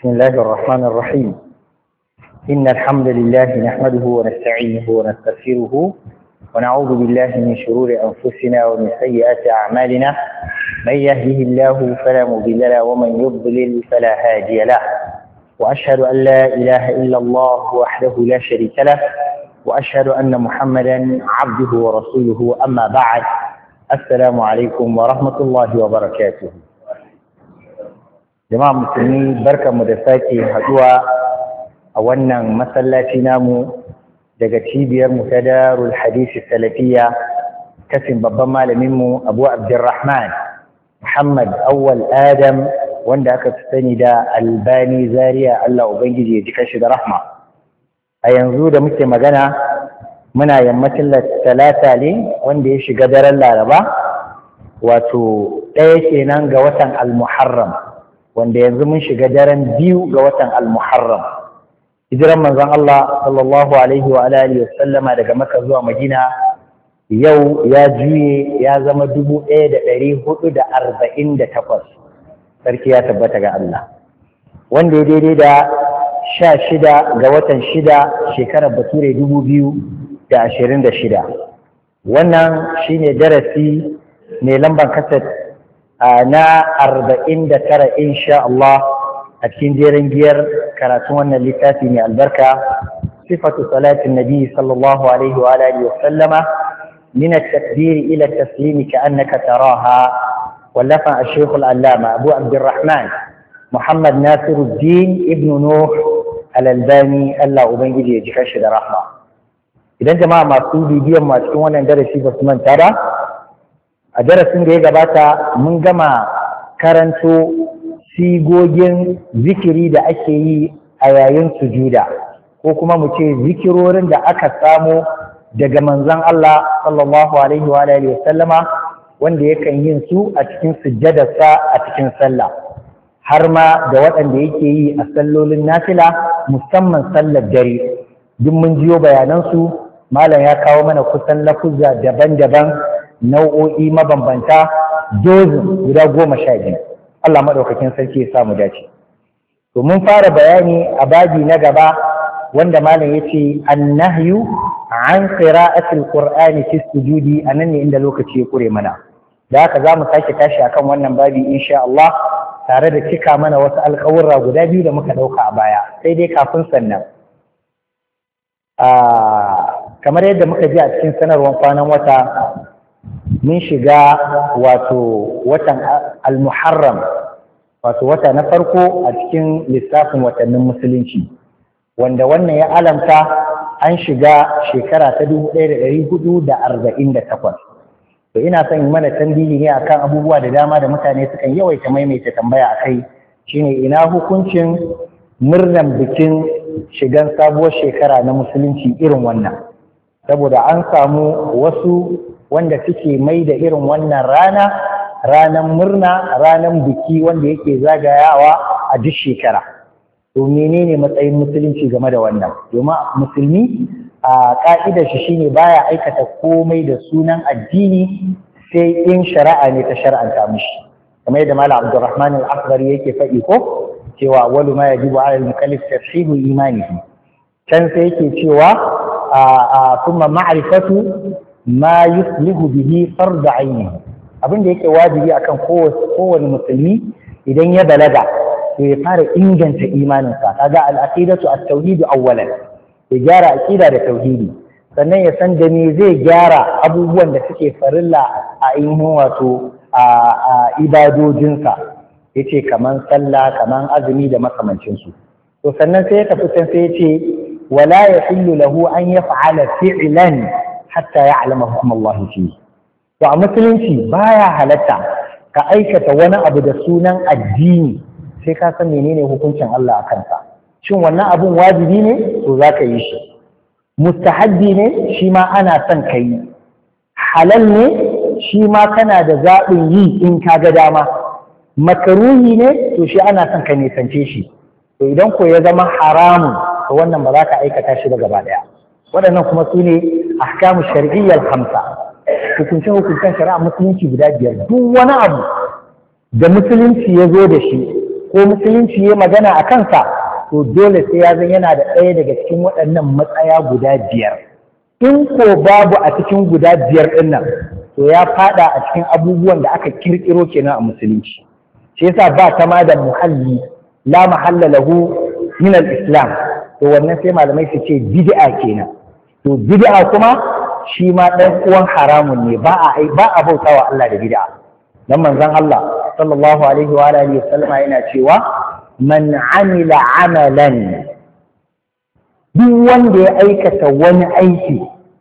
بسم الله الرحمن الرحيم. إن الحمد لله نحمده ونستعينه ونستغفره ونعوذ بالله من شرور أنفسنا ومن سيئات أعمالنا. من يهده الله فلا مضل له ومن يضلل فلا هادي له. وأشهد أن لا إله إلا الله وحده لا شريك له وأشهد أن محمدا عبده ورسوله. أما بعد، السلام عليكم ورحمة الله وبركاته. jama'a musulmi, barkanmu da sake haduwa a wannan masallaci namu daga cibiyar mu ta Darul Hadisi Salafiyya, kasin babban malamin mu Abu Abdurrahman Muhammad Awwal Adam, wanda aka fi sani da Albani Zaria. Allah ubangiji ya ji kashi da rahma. A yanzu da muke magana muna yammacin talata ne wanda ya shiga daren Laraba, wato ɗaya kenan ga watan Al-Muharram, wanda yanzu mun shiga daren 2 ga watan Al-Muharram. Hijiran manzon Allah sallallahu alaihi wa alihi wa sallama daga Makka zuwa Madina yau ya juye ya zama 1448. Sarki ya tabbata ga Allah, wanda ya daidai da 16 ga watan 6 shekarar Bature 2026. Wannan shine darasi mai lambar kaset na 49 insha Allah a cikin jerin giyar karatun wannan littafi mai albarka, sifatu salatin nabi sallallahu alaihi wa alihi wa sallama min at-takbir ila at-taslim ka'annaka taraha, wallafa al-shaykh al-allama Abu Abdurrahman Muhammad Nasiruddin ibn Nuh al-Albani. Allah ubangiji ya ji kashi da rahma. Idan jama'a masu bibiyan ma cikin wannan darasi ba su manta ba, a darasin da ya gabata mun gama karanto sigogin zikiri da ake yi a yayin sujuda, ko kuma mu ce zikirorin da aka samo daga manzon Allah sallallahu alaihi wa alihi wa sallama, wanda yakan yin su a cikin sujjadarsa a cikin sallah, har ma da waɗanda yake yi a sallolin nafila, musamman sallar dare. Duk mun jiyo bayanansu, malam ya kawo mana kusan lafuzza daban-daban, nau'o'i mabambanta, dozin guda 12. Allah maɗaukakin sarki ya samu dace. To mun fara bayani a babi na gaba wanda malam yace annahyu an qira'atil qur'ani fi sujudi. Anan ne inda lokaci ya kure mana, da haka zamu sake tashi akan wannan babi insha Allah, tare da cika mana wasu alƙawurra guda 2 da muka ɗauka a baya. Sai dai kafin sannan, kamar yadda muka ji a cikin sanarwar kwanan wata, mun shiga wato watan al-Muharram, wato wata na farko a cikin lissafin watannin musulunci, wanda wannan ya alamta an shiga shekara ta 1448. to ina son yi mana tambayi ne akan abubuwa da dama da mutane sukan yawaita maimaita tambaya akai, shine ina hukuncin murnan bikin shigan sabuwar shekara na musulunci irin wannan, saboda an samu wasu wanda suke mai da irin wannan ranar murna, ranar biki wanda yake zagayawa a duk shekara. To menene matsayin musulunci game da wannan? Domin musulmi a ka'idar shi shine baya aikata komai da sunan addini sai in shari'a ne ta shar'anta mishi, kamar yadda Malam Abdurrahman al-Akhdari yake faɗi ko cewa awwalu ma yajibu 'ala al-mukallaf tashihu imanihi. Can sai yake cewa kuma ma'rifatu ma yuslihu bihi fardu aini, abin da yake wajibi akan kowane musulmi idan ya balaga to ya fara inganta imaninsa. Kaga al-aqidatu at-tauhid awwalan, ya gyara aqida da tauhidi, sannan ya san da me zai gyara abubuwan da suke farilla a ainihin wato a ibadojinsa, yace kaman sallah, kaman azumi da makamancin su. To sannan sai ya tafi can sai yace wala yahillu lahu an yaf'ala fi'lan hatta ya'lama hukm Allah fi. To a musulunci baya halatta ka aikata wani abu da sunan addini sai ka san menene hukuncin Allah a kansa. Shin wannan abun wajibi ne? To zaka yi shi. Mustahabbi ne? Shi ma ana son ka yi. Halal ne? Shi ma kana da zaɓin yi in ka ga dama. Makaruhi ne? To shi ana son ka nisance shi. To idan ko ya zama haramun, to wannan ba za ka aikata shi ba gaba ɗaya. Waɗannan kuma su ne ahkamu shar'iyyal 5, hukuncen shari'a musulunci guda 5. Duk wani abu da musulunci ya zo da shi ko musulunci ya magana a kansa, to dole sai ya zan yana da ɗaya daga cikin waɗannan matsaya guda biyar. In ko babu a cikin guda biyar ɗin nan, to ya faɗa a cikin abubuwan da aka kirkiro kenan a musulunci. Shi yasa ba ta ma da muhalli, la mahalla lahu min al-islam, to wannan sai malamai su ce bid'a kenan. To bid'a kuma shi ma ɗan uwan haramun ne, ba a bautawa Allah da bid'a. Dan manzon Allah sallallahu alaihi wa alihi wasallama yana cewa man amila amalan, duk wanda ya aikata wani aiki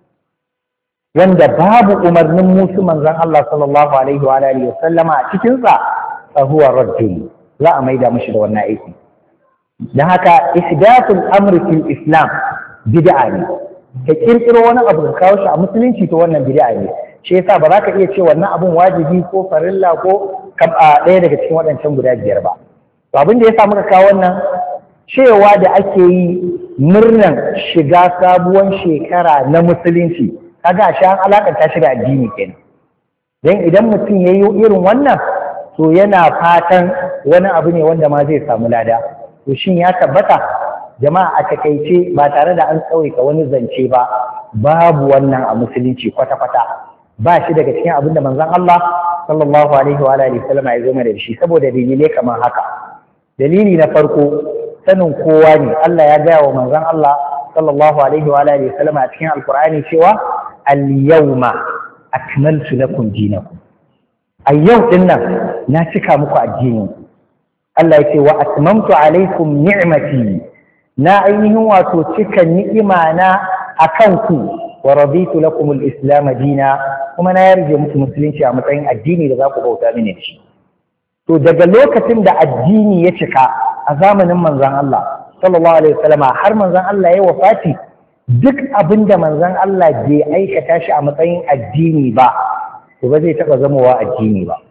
wanda babu umarnin musu manzon Allah sallallahu alaihi wa alihi wasallama a cikin sa, fa huwa raddun, za a maida mishi da wannan aiki. Dan haka ihdathul amri fil islam bid'a ne. Ka kirkiro wani abu ka kawo shi a musulunci, to wannan bid'a ne. Shi yasa ba za ka iya ce wannan abun wajibi ko farilla ko ɗaya daga cikin waɗancan guda biyar ba. To abin da ya sa muka kawo wannan, cewa da ake yi murnan shiga sabuwar shekara na musulunci, kaga shi an alakanta shi da addini kenan. Dan idan mutum ya yi irin wannan, to yana fatan wani abu ne wanda ma zai samu lada. To shin ya tabbata? Jama'a a takaice ba tare da an tsawaita wani zance ba, babu wannan a musulunci kwata-kwata. Ba shi daga cikin abin da manzon Allah sallallahu alaihi wa alihi wasallam ya zo mana da shi, saboda dalilai kamar haka. Dalili na farko, sanin kowa ne, Allah ya gaya wa manzon Allah sallallahu alaihi wa alihi wasallam a cikin Alkur'ani cewa al-yawma akmaltu lakum dinakum. A yau din nan na cika muku addinin. Allah ya ce wa atmamtu alaikum ni'mati, na ainihin wato cika ni'ima na akan ku, wa raditu lakum al-islam dina, kuma na yarje muku musulunci a matsayin addini da za ku bauta mini da shi. To daga lokacin da addini ya cika a zamanin manzon Allah sallallahu alaihi wasallama, har manzon Allah ya wafati, duk abin da manzon Allah bai aikata shi a matsayin addini ba, to ba zai taɓa zamowa addini ba.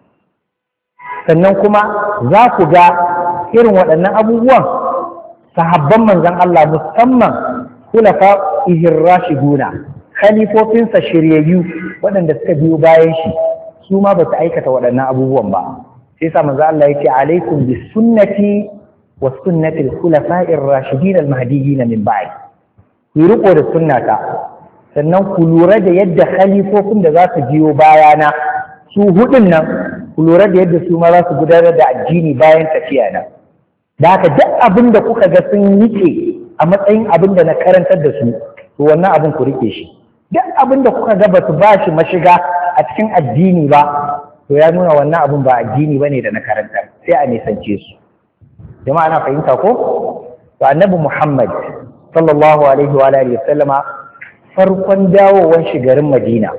Sannan kuma za ku ga irin waɗannan abubuwan sahabban manzon Allah, musamman khulafa rashiduna, khalifofinsa shiryayyu waɗanda suka biyo bayan shi, su ma ba su aikata waɗannan abubuwan ba. Sai sa manzo Allah ya ce alaikum bi sunnati wa sunnati al-khulafa'i ar-rashidin al-mahdiyyin min ba'd. Ku riko da sunnata, sannan ku lura da yadda khalifofin da za su biyo bayana, su hudun nan, ku lura da yadda su ma za su gudanar da addini bayan tafiya na. Da haka duk abin da kuka ga sun rike a matsayin abin da na karantar da su, to wannan abin ku rike shi. Duk abin da kuka ga ba su ba shi mashiga a cikin addini ba, to ya nuna wannan abin ba addini ba ne da na karantar, sai a nisance su. Jama'a na fahimta ko? To annabi Muhammad sallallahu alaihi wa alihi wasallama, farkon dawowar shi garin Madina,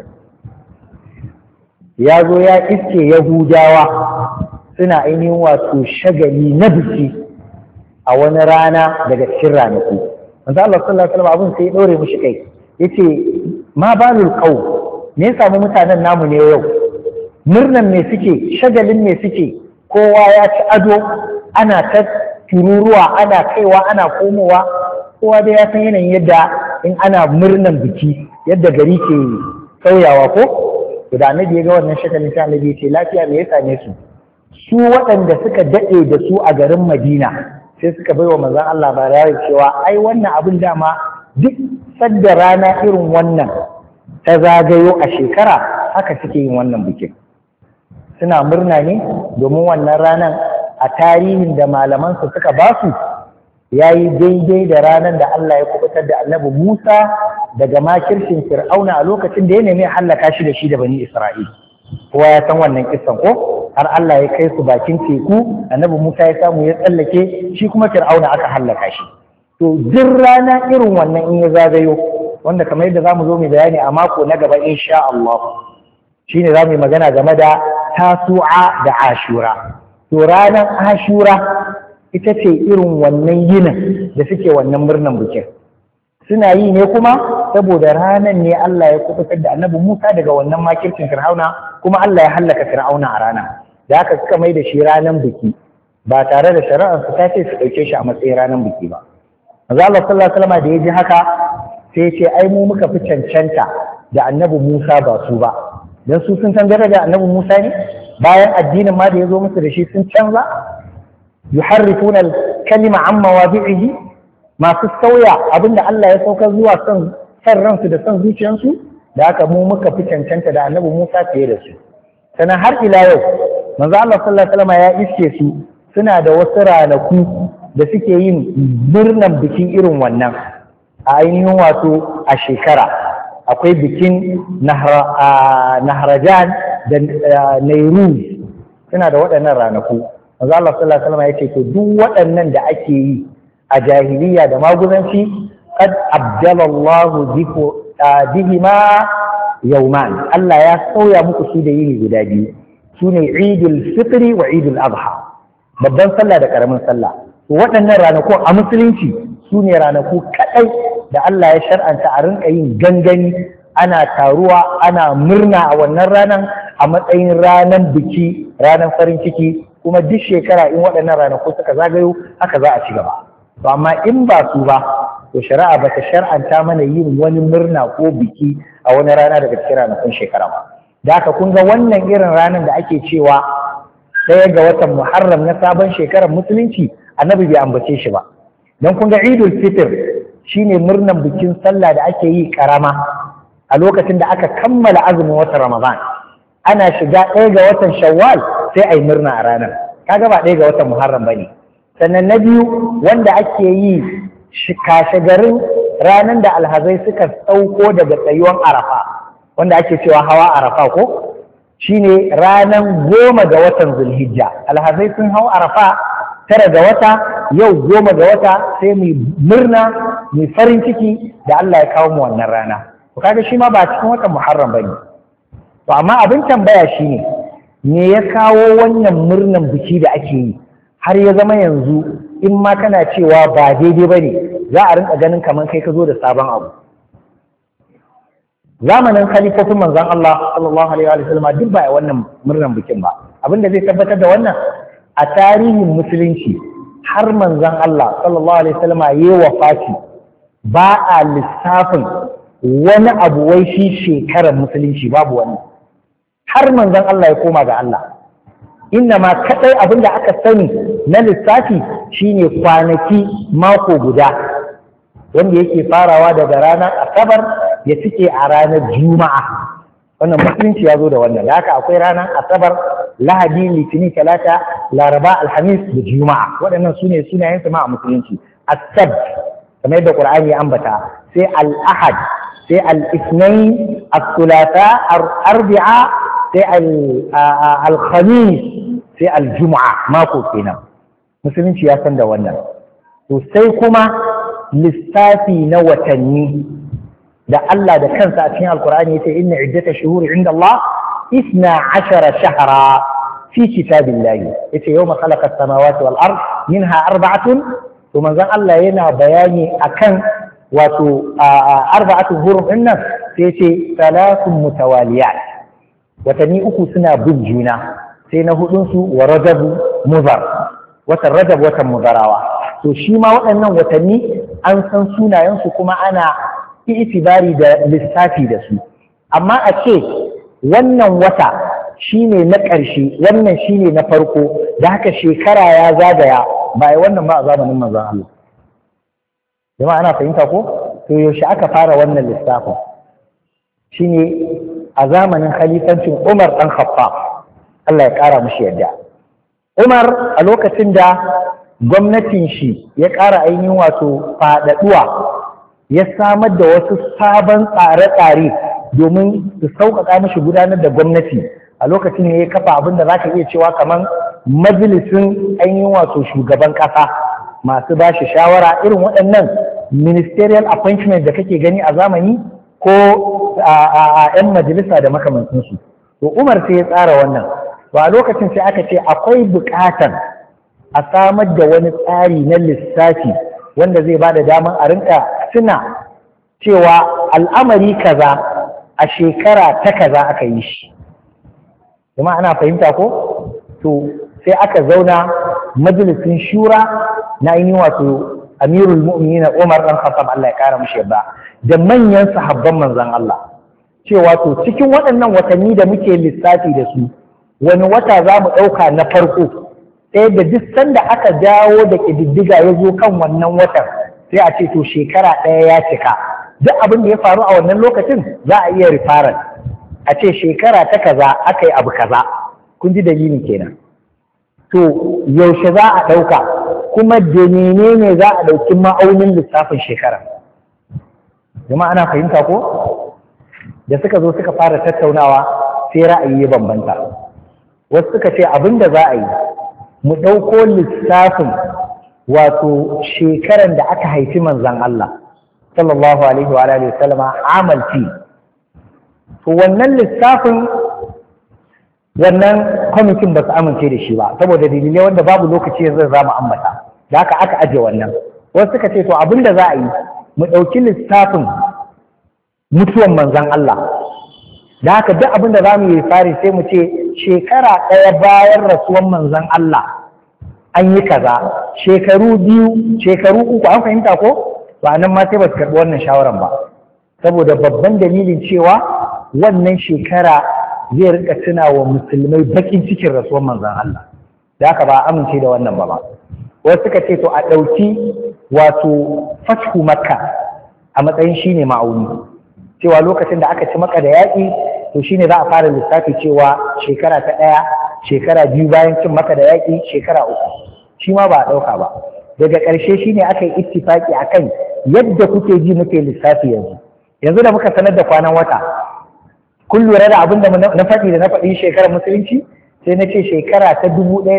ya zo ya iske Yahudawa suna ainihin wato shagali na biki a wani rana daga cikin ranaku. Manzo Allah sallallahu alaihi wasallam abin sai ya dore mishi kai, yace ma balul qaw, me ya samu mutanen namu ne yau? Murnan me suke, shagalin me suke, kowa ya ci ado, ana ta tururuwa, ana kaiwa ana komowa, kowa dai ya san yanayin yadda in ana murnan biki yadda gari ke sauyawa ko? To da annabi ya ga wannan shagalin, sai annabi ya ce lafiya me ya same su? Su waɗanda suka daɗe da su a garin Madina sai suka bai wa manzon Allah bayani cewa ai wannan abin dama duk sadda rana irin wannan ta zagayo a shekara, haka suke yin wannan bikin. Suna murna ne domin wannan ranar a tarihin da malamansu suka ba su ya yi daidai da ranar da Allah ya kubutar da annabi Musa daga makircin Fir'auna a lokacin da ya nemi hallaka shi da shi da bani Isra'il. Kowa ya san wannan kissan ko? Har Allah ya kai su bakin teku, annabi Musa ya samu ya tsallake, shi kuma Fir'auna aka hallaka shi. To duk rana irin wannan in ya zagayo, wanda kamar yadda zamu zo mu bayani a mako na gaba insha Allah, shine zamu yi magana game da Tasu'a da Ashura. To ranar Ashura ita ce irin wannan yinin da suke wannan murnan bikin. Suna yi ne kuma saboda ranar ne Allah ya kubutar da annabi Musa daga wannan makircin Fir'auna, kuma Allah ya hallaka Fir'auna a rana. Da haka suka mai da shi ranar biki, ba tare da shari'ar su ta ce su ɗauke shi a matsayin ranar biki ba. Manzo Allah sallallahu alaihi wasallam da ya ji haka sai ya ce ai mu muka fi cancanta da annabi Musa ba su ba. Dan su sun san daraja annabi Musa ne, bayan addinin ma da ya zo musu da shi sun canza. yuharrifuna al-kalima an mawadi'ihi, masu sauya abinda Allah ya saukar zuwa san ransu da san zuciyarsu, da haka mu muka fi cancanta da annabi Musa fiye da su. Sannan har ila yau manzo Allah sallallahu alaihi wasallam ya iske su suna da wasu ranaku da suke yin murnan bikin irin wannan a ainihin wato a shekara. Akwai bikin Nahrajan da Nairuz, suna da waɗannan ranaku. Manzo Allah sallallahu alaihi wasallam ya ce to duk waɗannan da ake yi a jahiliya da maguzanci qad abdala Allahu bihima yawman, Allah ya sauya muku su da yini guda biyu, sune Idul Fitri wa Idul Adha, babban sallah da karamin sallah. To waɗannan ranaku a musulunci sune ranaku kadai da Allah ya shar'anta a rinka yin gangani, ana taruwa ana murna a wannan ranan a matsayin ranan biki, ranan farin ciki, kuma duk shekara in waɗannan ranaku suka zagayo haka za a ci gaba. To amma in ba su ba, to shari'a ba ta shar'anta mana yin wani murna ko biki a wani rana daga cikin ranakun shekara ba. Da haka kun ga wannan irin ranar da ake cewa ɗaya ga watan Muharram na sabon shekarar musulunci, annabi bai ambace shi ba. Don kun ga Idul Fitr shine murnan bikin sallah da ake yi karama a lokacin da aka kammala azumin watan Ramadan. Ana shiga ɗaya ga watan Shawwal sai a yi murna a ranar. Kaga ba ɗaya ga watan Muharram ba ne. Sannan na biyu wanda ake yi kashe garin ranar da alhazai suka sauko daga tsayuwan Arafa, wanda ake cewa hawa Arafa ko, shine ranar 10 ga watan Zulhijja. Alhazai sun hau Arafa 9 ga wata, yau 10 ga wata sai mu murna mu farin ciki da Allah ya kawo mu wannan rana. To kaga shi ma ba cikin watan Muharram bane. To amma abin tambaya shine me ya kawo wannan murnan biki da ake yi har ya zama yanzu in ma kana cewa ba daidai ba ne za a rinka ganin kamar kai ka zo da sabon abu. Zamanin khalifofin manzon Allah sallallahu alaihi wa sallam duk ba wannan murnan bikin ba. Abin da zai tabbatar da wannan a tarihin musulunci har manzon Allah sallallahu alaihi wa sallam yayi wafati ba a lissafin wani abu wai shi shekarar musulunci, babu wani. Har manzon Allah ya koma ga Allah, inna ma kadai abin da aka sani na lissafi shine kwanaki mako guda wanda yake farawa daga ranar Asabar ya cike a ranar Juma'a. Wannan musulunci ya zo da wannan. Da haka akwai ranar Asabar, Lahadi, Litini, Talata, Laraba, Alhamis da Juma'a. Waɗannan su ne sunayen ma a musulunci. As-Sabt kamar yadda Qur'ani ya ambata, sai Al-Ahad, sai Al-Ithnain, Al-Thulatha, Al-Arbi'a, sai Al-Khamis, sai Al-Jum'a, mako kenan. Musulunci ya san da wannan. To sai kuma lissafi na watanni da Allah da kansa a cikin Al-Qur'ani yace inna iddatash shuhuri 'inda Allah 12 shahra fi kitabillahi. Yace yawma khalaqa as-samawati wal ard minha arba'atun. To manzon Allah yana bayani akan wato arba'atu hurum din nan, sai yace thalathun mutawaliyat. Watanni uku suna bin juna, sai na hudunsu wa rajabu muzar, watan rajab watan muzarawa. To shi ma waɗannan watanni an san sunayensu kuma ana itibari da lissafi da su. Amma a ce wannan wata shine na ƙarshe, wannan shine na farko, da haka shekara ya zagaya, ba wannan ba a zamanin manzon Allah. Jama'a ana fahimta ko? To yaushe aka fara wannan lissafin? Shine a zamanin khalifancin Umar ɗan Khattab, Allah ya ƙara mushi yadda. Umar a lokacin da gwamnatin shi ya ƙara ainihin wato faɗaɗuwa, ya samar da wasu sabon tsare-tsare domin su sauƙaƙa mashi gudanar da gwamnati. A lokacin ne ya kafa abin da za ka iya cewa kamar majalisin ainihin wato shugaban ƙasa, masu ba shi shawara, irin waɗannan ministerial appointment da kake gani a zamani ko a 'yan majalisa da makamancinsu. To Umar sai ya tsara wannan. To a lokacin sai aka ce akwai buƙatar a samar da wani tsari na lissafi wanda zai ba da damar a rinka tuna cewa al'amari kaza a shekara ta kaza aka yi shi. Jama'a ana fahimta ko? To sai aka zauna majalisin shura na ainihin wato Amirul Mu'minin Umar ɗan Khattab, Allah ya ƙara mushi yadda, da manyan sahabban manzon Allah, cewa to cikin waɗannan watanni da muke lissafi da su, wani wata za mu ɗauka na farko ɗaya da duk sanda aka dawo da ƙididdiga ya zo kan wannan watan sai a ce to shekara ɗaya ya cika, duk abin da ya faru a wannan lokacin za a iya rifaran a ce shekara ta kaza aka yi abu kaza. Kun ji dalilin kenan. To yaushe za a ɗauka kuma da menene za a ɗauki ma'aunin lissafin shekara? Jama'a ana fahimta ko? Da suka zo suka fara tattaunawa sai ra'ayi ya bambanta. Wasu suka ce abin da za a yi mu ɗauko lissafin wato shekaran da aka haifi manzan Allah sallallahu alaihi wa alihi wasallama amal fi. To wannan lissafin wannan kwamitin ba su amince da shi ba saboda dalilai wanda babu lokaci zai za mu ambata, da haka aka aje wannan. Wasu suka ce to abin da za a yi mu ɗauki lissafin mutuwan manzan Allah, da haka duk abin da za mu yi fari sai mu ce shekara ɗaya bayan rasuwan manzan Allah an yi kaza, shekaru biyu, shekaru uku, an fahimta ko? Ba nan ma sai ba su karɓi wannan shawaran ba saboda babban dalilin cewa wannan shekara zai rika tuna wa musulmai bakin cikin rasuwan manzan Allah, da haka ba amince da wannan ba. Wasu suka ce to a ɗauki wato fathu makka a matsayin shine ma'auni, cewa lokacin da aka ci maka da yaƙi to shine za a fara lissafi cewa shekara ta ɗaya, shekara biyu bayan cin maka da yaƙi, shekara uku. Shi ma ba a ɗauka ba. Daga ƙarshe shine aka yi ittifaki akan yadda kuke ji muke lissafi yanzu. Yanzu da muka sanar da kwanan wata, kun lura da abin da na faɗi da na faɗi shekarar musulunci, sai na ce shekara ta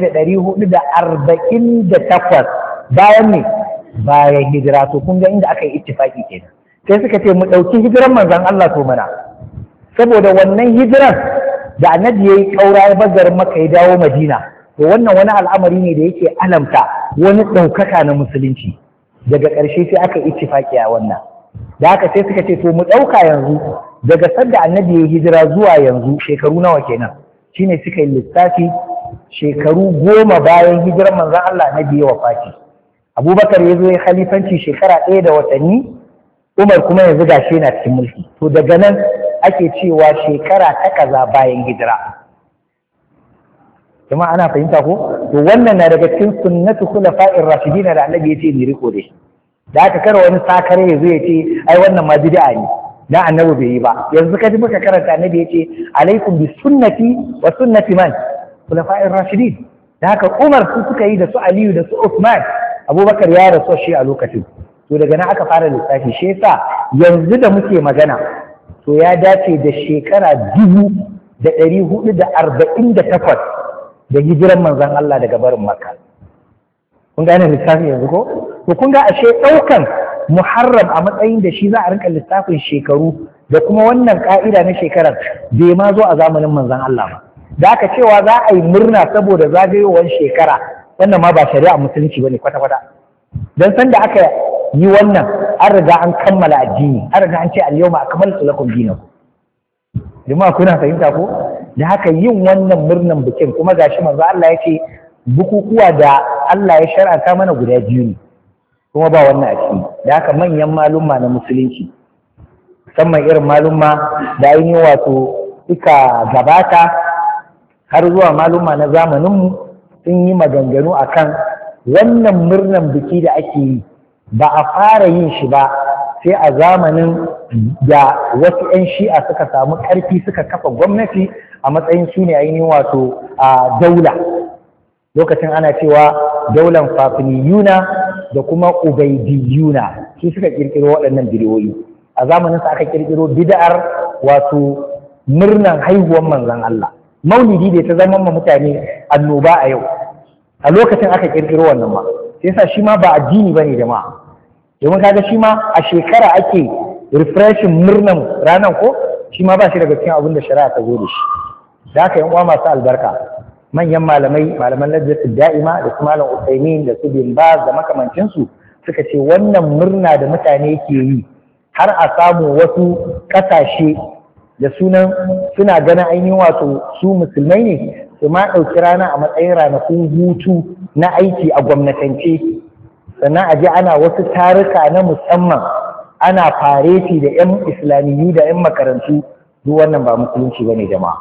1448 bayan ne bayan hijira. To kun ga inda aka yi ittifaki kenan. Sai suka ce mu ɗauki hijiran manzan Allah to mana, saboda wannan hijiran da annabi ya yi ƙaura ya bar Makka ya dawo Madina, to wannan wani al'amari ne da yake alamta wani ɗaukaka na musulunci. Daga ƙarshe sai aka yi ittifaki a wannan, da haka sai suka ce to mu ɗauka yanzu daga sadda annabi ya hijira zuwa yanzu shekaru nawa kenan, shine suka yi lissafi shekaru 10 bayan hijirar manzon Allah annabi ya wafati. Abubakar ya zo ya khalifanci shekara 1 da watanni, Umar kuma yanzu gashi yana cikin mulki. To daga nan ake cewa shekara ta kaza bayan hijira. Kuma ana fahimta ko? To wannan na daga cikin sunnatu khulafa'ir rashidin da annabi ya ce ni riko da shi. Da aka kara wani sakare ya zo ya ce ai wannan ma bid'a ne. Na annabi bai yi ba. Yanzu kaji muka karanta annabi ya ce alaikum bi sunnati wa sunnati man khulafa'ir rashidin. Da haka Umar su suka yi da su Aliyu da su Uthman, Abubakar ya rasu shi a lokacin. To daga nan aka fara lissafi, shi yasa yanzu da muke magana to ya dace da shekara 1448 da hijiran manzon Allah daga barin Makka. Kun gane lissafi yanzu ko? To kun ga ashe ɗaukan Muharram a matsayin da shi za a rinka lissafin shekaru da kuma wannan ka'ida na shekarar bai ma zo a zamanin manzon Allah ba. Da aka cewa za a yi murna saboda zagayowar shekara, wannan ma ba shari'a musulunci bane kwata-kwata. Dan san da aka yi wannan an riga an kammala addini, an riga an ce al-yawma akmaltu lakum dinakum. Jama'a kuna fahimta ko? Da haka yin wannan murnan bikin kuma gashi manzo Allah ya ce bukukuwa da Allah ya shar'anta mana guda biyu ne, kuma ba wannan a ciki. Da haka manyan malumma na musulunci, musamman irin malumma da ainihin wato suka gabata har zuwa malumma na zamaninmu sun yi maganganu akan wannan murnan biki da ake yi ba a fara yin shi ba sai a zamanin da wasu 'yan shi'a suka samu ƙarfi suka kafa gwamnati a matsayin su ne ainihin wato a daula. Lokacin ana cewa daular Fatimiyuna da kuma Ubaidiyuna, su suka ƙirƙiro waɗannan bidiyoyi. A zamanin sa aka ƙirƙiro bid'ar wato murnan haihuwar manzon Allah, maulidi da ta zama mutane annoba a yau. A lokacin aka ƙirƙiro wannan ma, sai sa shi ma ba addini bane jama'a. Domin kaga shi ma a shekara ake refreshing murnan ranar ko, shi ma ba shi daga cikin abin da shari'a ta zo da shi. Da haka yan uwa masu albarka, manyan malamai, malaman lajjatul da'ima da su malam Usaimin da su bin Baz da makamancinsu suka ce wannan murna da mutane ke yi har a samu wasu ƙasashe da sunan suna ganin ainihin wato su musulmai ne, su ma ɗauki rana a matsayin ranakun hutu na aiki a gwamnatance, sannan a je ana wasu taruka na musamman, ana fareti da 'yan islamiyyu da 'yan makarantu. Duk wannan ba musulunci bane jama'a.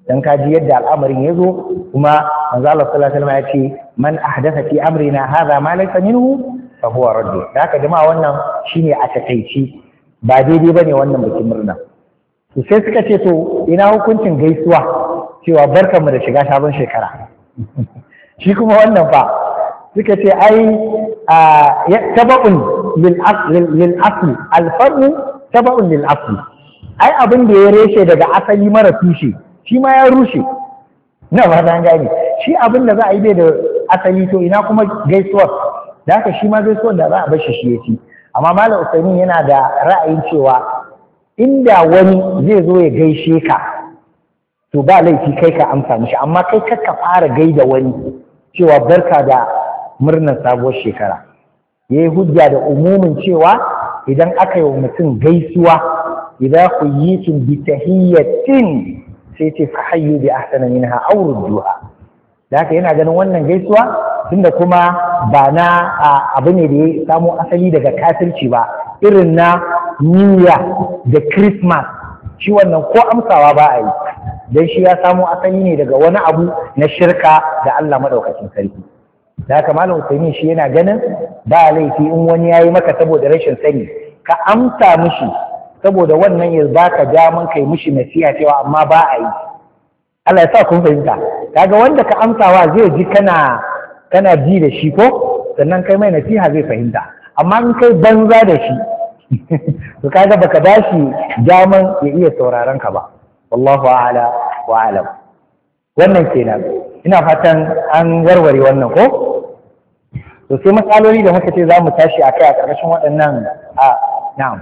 dan kaji yadda al'amarin ya zo kuma manzo Allah sallallahu alaihi wasallam ya ce man ahdatha fi amrina hadha ma laysa minhu fa huwa radd. Da haka jama'a wannan shine a takeici ba daidai bane wannan bikin murna. To sai suka ce to ina hukuncin gaisuwa cewa barkanmu da shiga sabon shekara. Shi kuma wannan fa suka ce ai taba'un lil asli al-far'u taba'un lil asli. Ai abin da ya reshe daga asali mara tushe shi ma ya rushe. Na ba ta gane shi abin da za a yi bai da asali to ina kuma gaisuwar da haka shi ma gaisuwar da za a bar shi ya ci. Amma Malam Usaimin yana da ra'ayin cewa inda wani zai zo ya gaishe ka to ba laifi kai ka amsa mishi amma kai ka fara gaida wani cewa barka da murnar sabuwar shekara. Yayi hujja da umumin cewa idan aka yi wa mutum gaisuwa idan ku yi tun bi tahiyyatin sai ce fa hayyu bi ahsana minha aw rudduha. Da haka yana ganin wannan gaisuwa tunda kuma ba na abu ne da ya samo asali daga kafirci ba irin na New Year da Christmas shi wannan ko amsawa ba a yi dan shi ya samo asali ne daga wani abu na shirka da Allah madaukakin sarki. Da haka Malam Usaimin shi yana ganin ba laifi in wani yayi maka saboda rashin sani ka amsa mishi saboda wannan ya baka daman kai mishi nasiha cewa amma ba a yi. Allah ya sa kun fahimta. Kaga wanda ka amsawa zai ji kana ji da shi ko sannan kai mai nasiha zai fahimta. Amma in kai banza da shi to kaga baka bashi daman ya iya sauraron ka ba. Wallahu a'ala wa a'lam. Wannan kenan. Ina fatan an warware wannan ko? To sai matsaloli da muka ce za mu tashi akai a ƙarƙashin waɗannan na'am.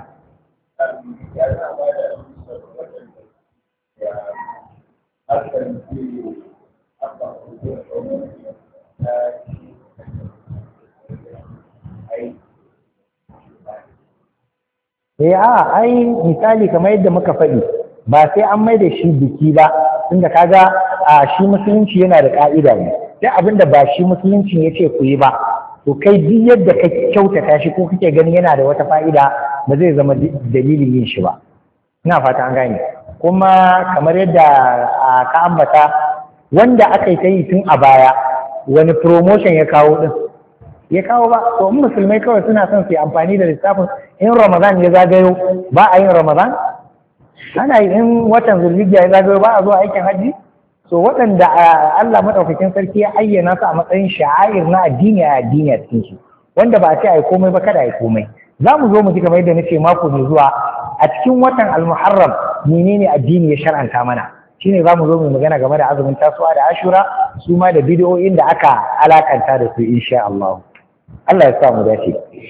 Ai misali kamar yadda muka faɗi ba sai an mai da shi biki ba tunda kaga shi musulunci yana da ƙa'ida ne duk abinda ba shi musulunci ya ce ku yi ba to kai duk yadda ka kyautata shi ko kake gani yana da wata fa'ida ba zai zama dalilin yin shi ba. Ina fata an gane kuma kamar yadda ka ambata wanda aka yi ta yi tun a baya wani promotion ya kawo din ya kawo ba to in musulmai kawai suna son su yi amfani da lissafin in Ramadan ya zagayo ba a yin Ramadan ana yi in watan Zulhijja ya zagayo ba a zuwa aikin hajji so waɗanda Allah madaukakin sarki ya ayyana su a matsayin sha'air na addini a cikin su wanda ba a ce a yi komai ba kada a yi komai za mu zo mu ji kamar yadda nace mako mai zuwa a cikin watan al-Muharram menene addini ya shar'anta mana shine za mu zo mu magana game da azumin Tasu'a da Ashura su ma da bidiyoyin da aka alakanta da su insha Allah. Allah ya sa mu dace.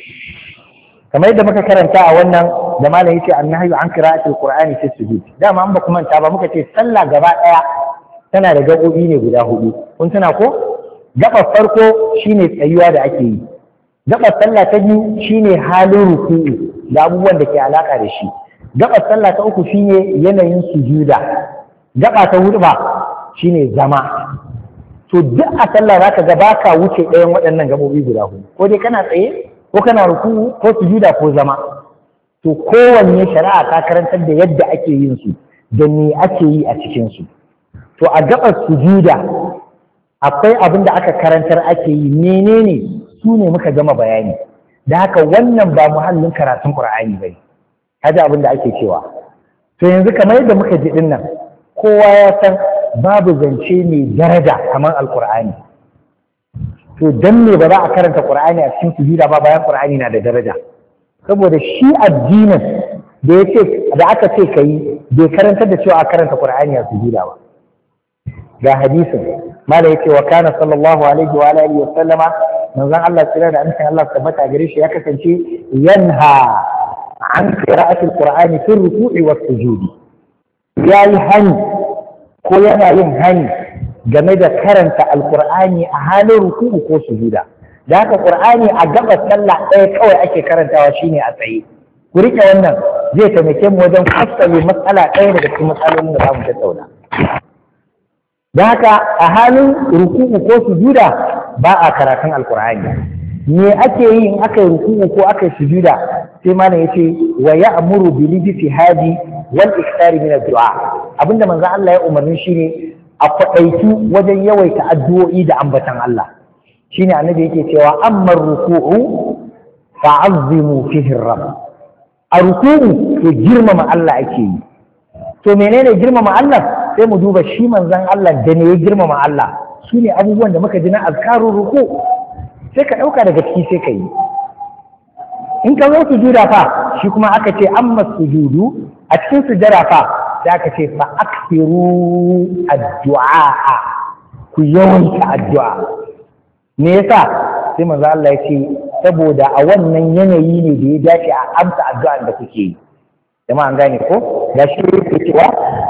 Kamar yadda muka karanta a wannan da malam yace annahyu an qira'atil Qur'ani fi sujud. Dama an ba kuma ta ba muka ce sallah gaba daya tana da gabobi ne guda hudu. Kun tuna ko? Gabar farko shine tsayuwa da ake yi. Gabar sallah ta biyu shine halin ruku'u da abubuwan da ke alaka da shi. Gabar sallah ta uku shine yanayin sujuda. Gaba ta hudu ba shine zama. To duk a sallah zaka ga baka wuce ɗayan waɗannan gabobi guda hudu. Ko dai kana tsaye ko kana ruku'u ko sujuda ko zama. To kowanne shari'a ta karantar da yadda ake yin su da me ake yi a cikin su. To a gabar sujuda akwai abin da aka karantar ake yi menene su ne muka gama bayani. Da haka wannan ba muhallin karatun Qur'ani bane. Kaji abin da ake cewa. To yanzu kamar yadda muka ji din nan kowa ya san babu zance mai daraja kamar Alƙur'ani. To dan me ba za a karanta Qur'ani a cikin sujuda ba bayan Qur'ani na da daraja? Saboda shi addinin da aka ce kai bai karantar da cewa a karanta Qur'ani a sujuda ba. Ga hadisin mala yace wa kana sallallahu alaihi wa alihi wa sallama manzon Allah tsira da amincin Allah tabbata gare shi ya kasance yanha an qira'atil Qur'ani fi ruku'i was sujudi. Yayi hani ko yana yin hani game da karanta alkur'ani a halin ruku'u ko sujuda. Da haka qur'ani a gaba sallah ɗaya kawai ake karantawa shine a tsaye. Ku rike wannan zai taimake mu wajen fassale matsala ɗaya daga cikin matsalolin da zamu tattauna. Da haka a halin ruku'u ko sujuda ba a karatun alkur'ani. Me ake yi in aka yi ruku'u ko aka yi sujuda sai malam yace wa ya'muru bil ijtihadi wal ikthari min ad-du'a. abinda manzon Allah ya umarni shine a kwaɗaitu wajen yawaita addu'o'i da ambatan Allah shine annabi yake cewa amma ruku'u fa'azzimu fihi rabb a ruku'u to girmama Allah ake yi to menene girmama Allah sai mu duba shi manzon Allah da ne ya girmama Allah shine abubuwan da muka ji na azkarun ruku sai ka ɗauka daga ciki sai ka yi in ka zo sujuda fa shi kuma aka ce amma sujudu a cikin sujada fa sai aka ce fa aksiru addu'a ku yawaita addu'a me yasa sai manzo Allah ya ce saboda a wannan yanayi ne da ya dace a amsa addu'an da kuke yi jama'a an gane ko ga shi yake cewa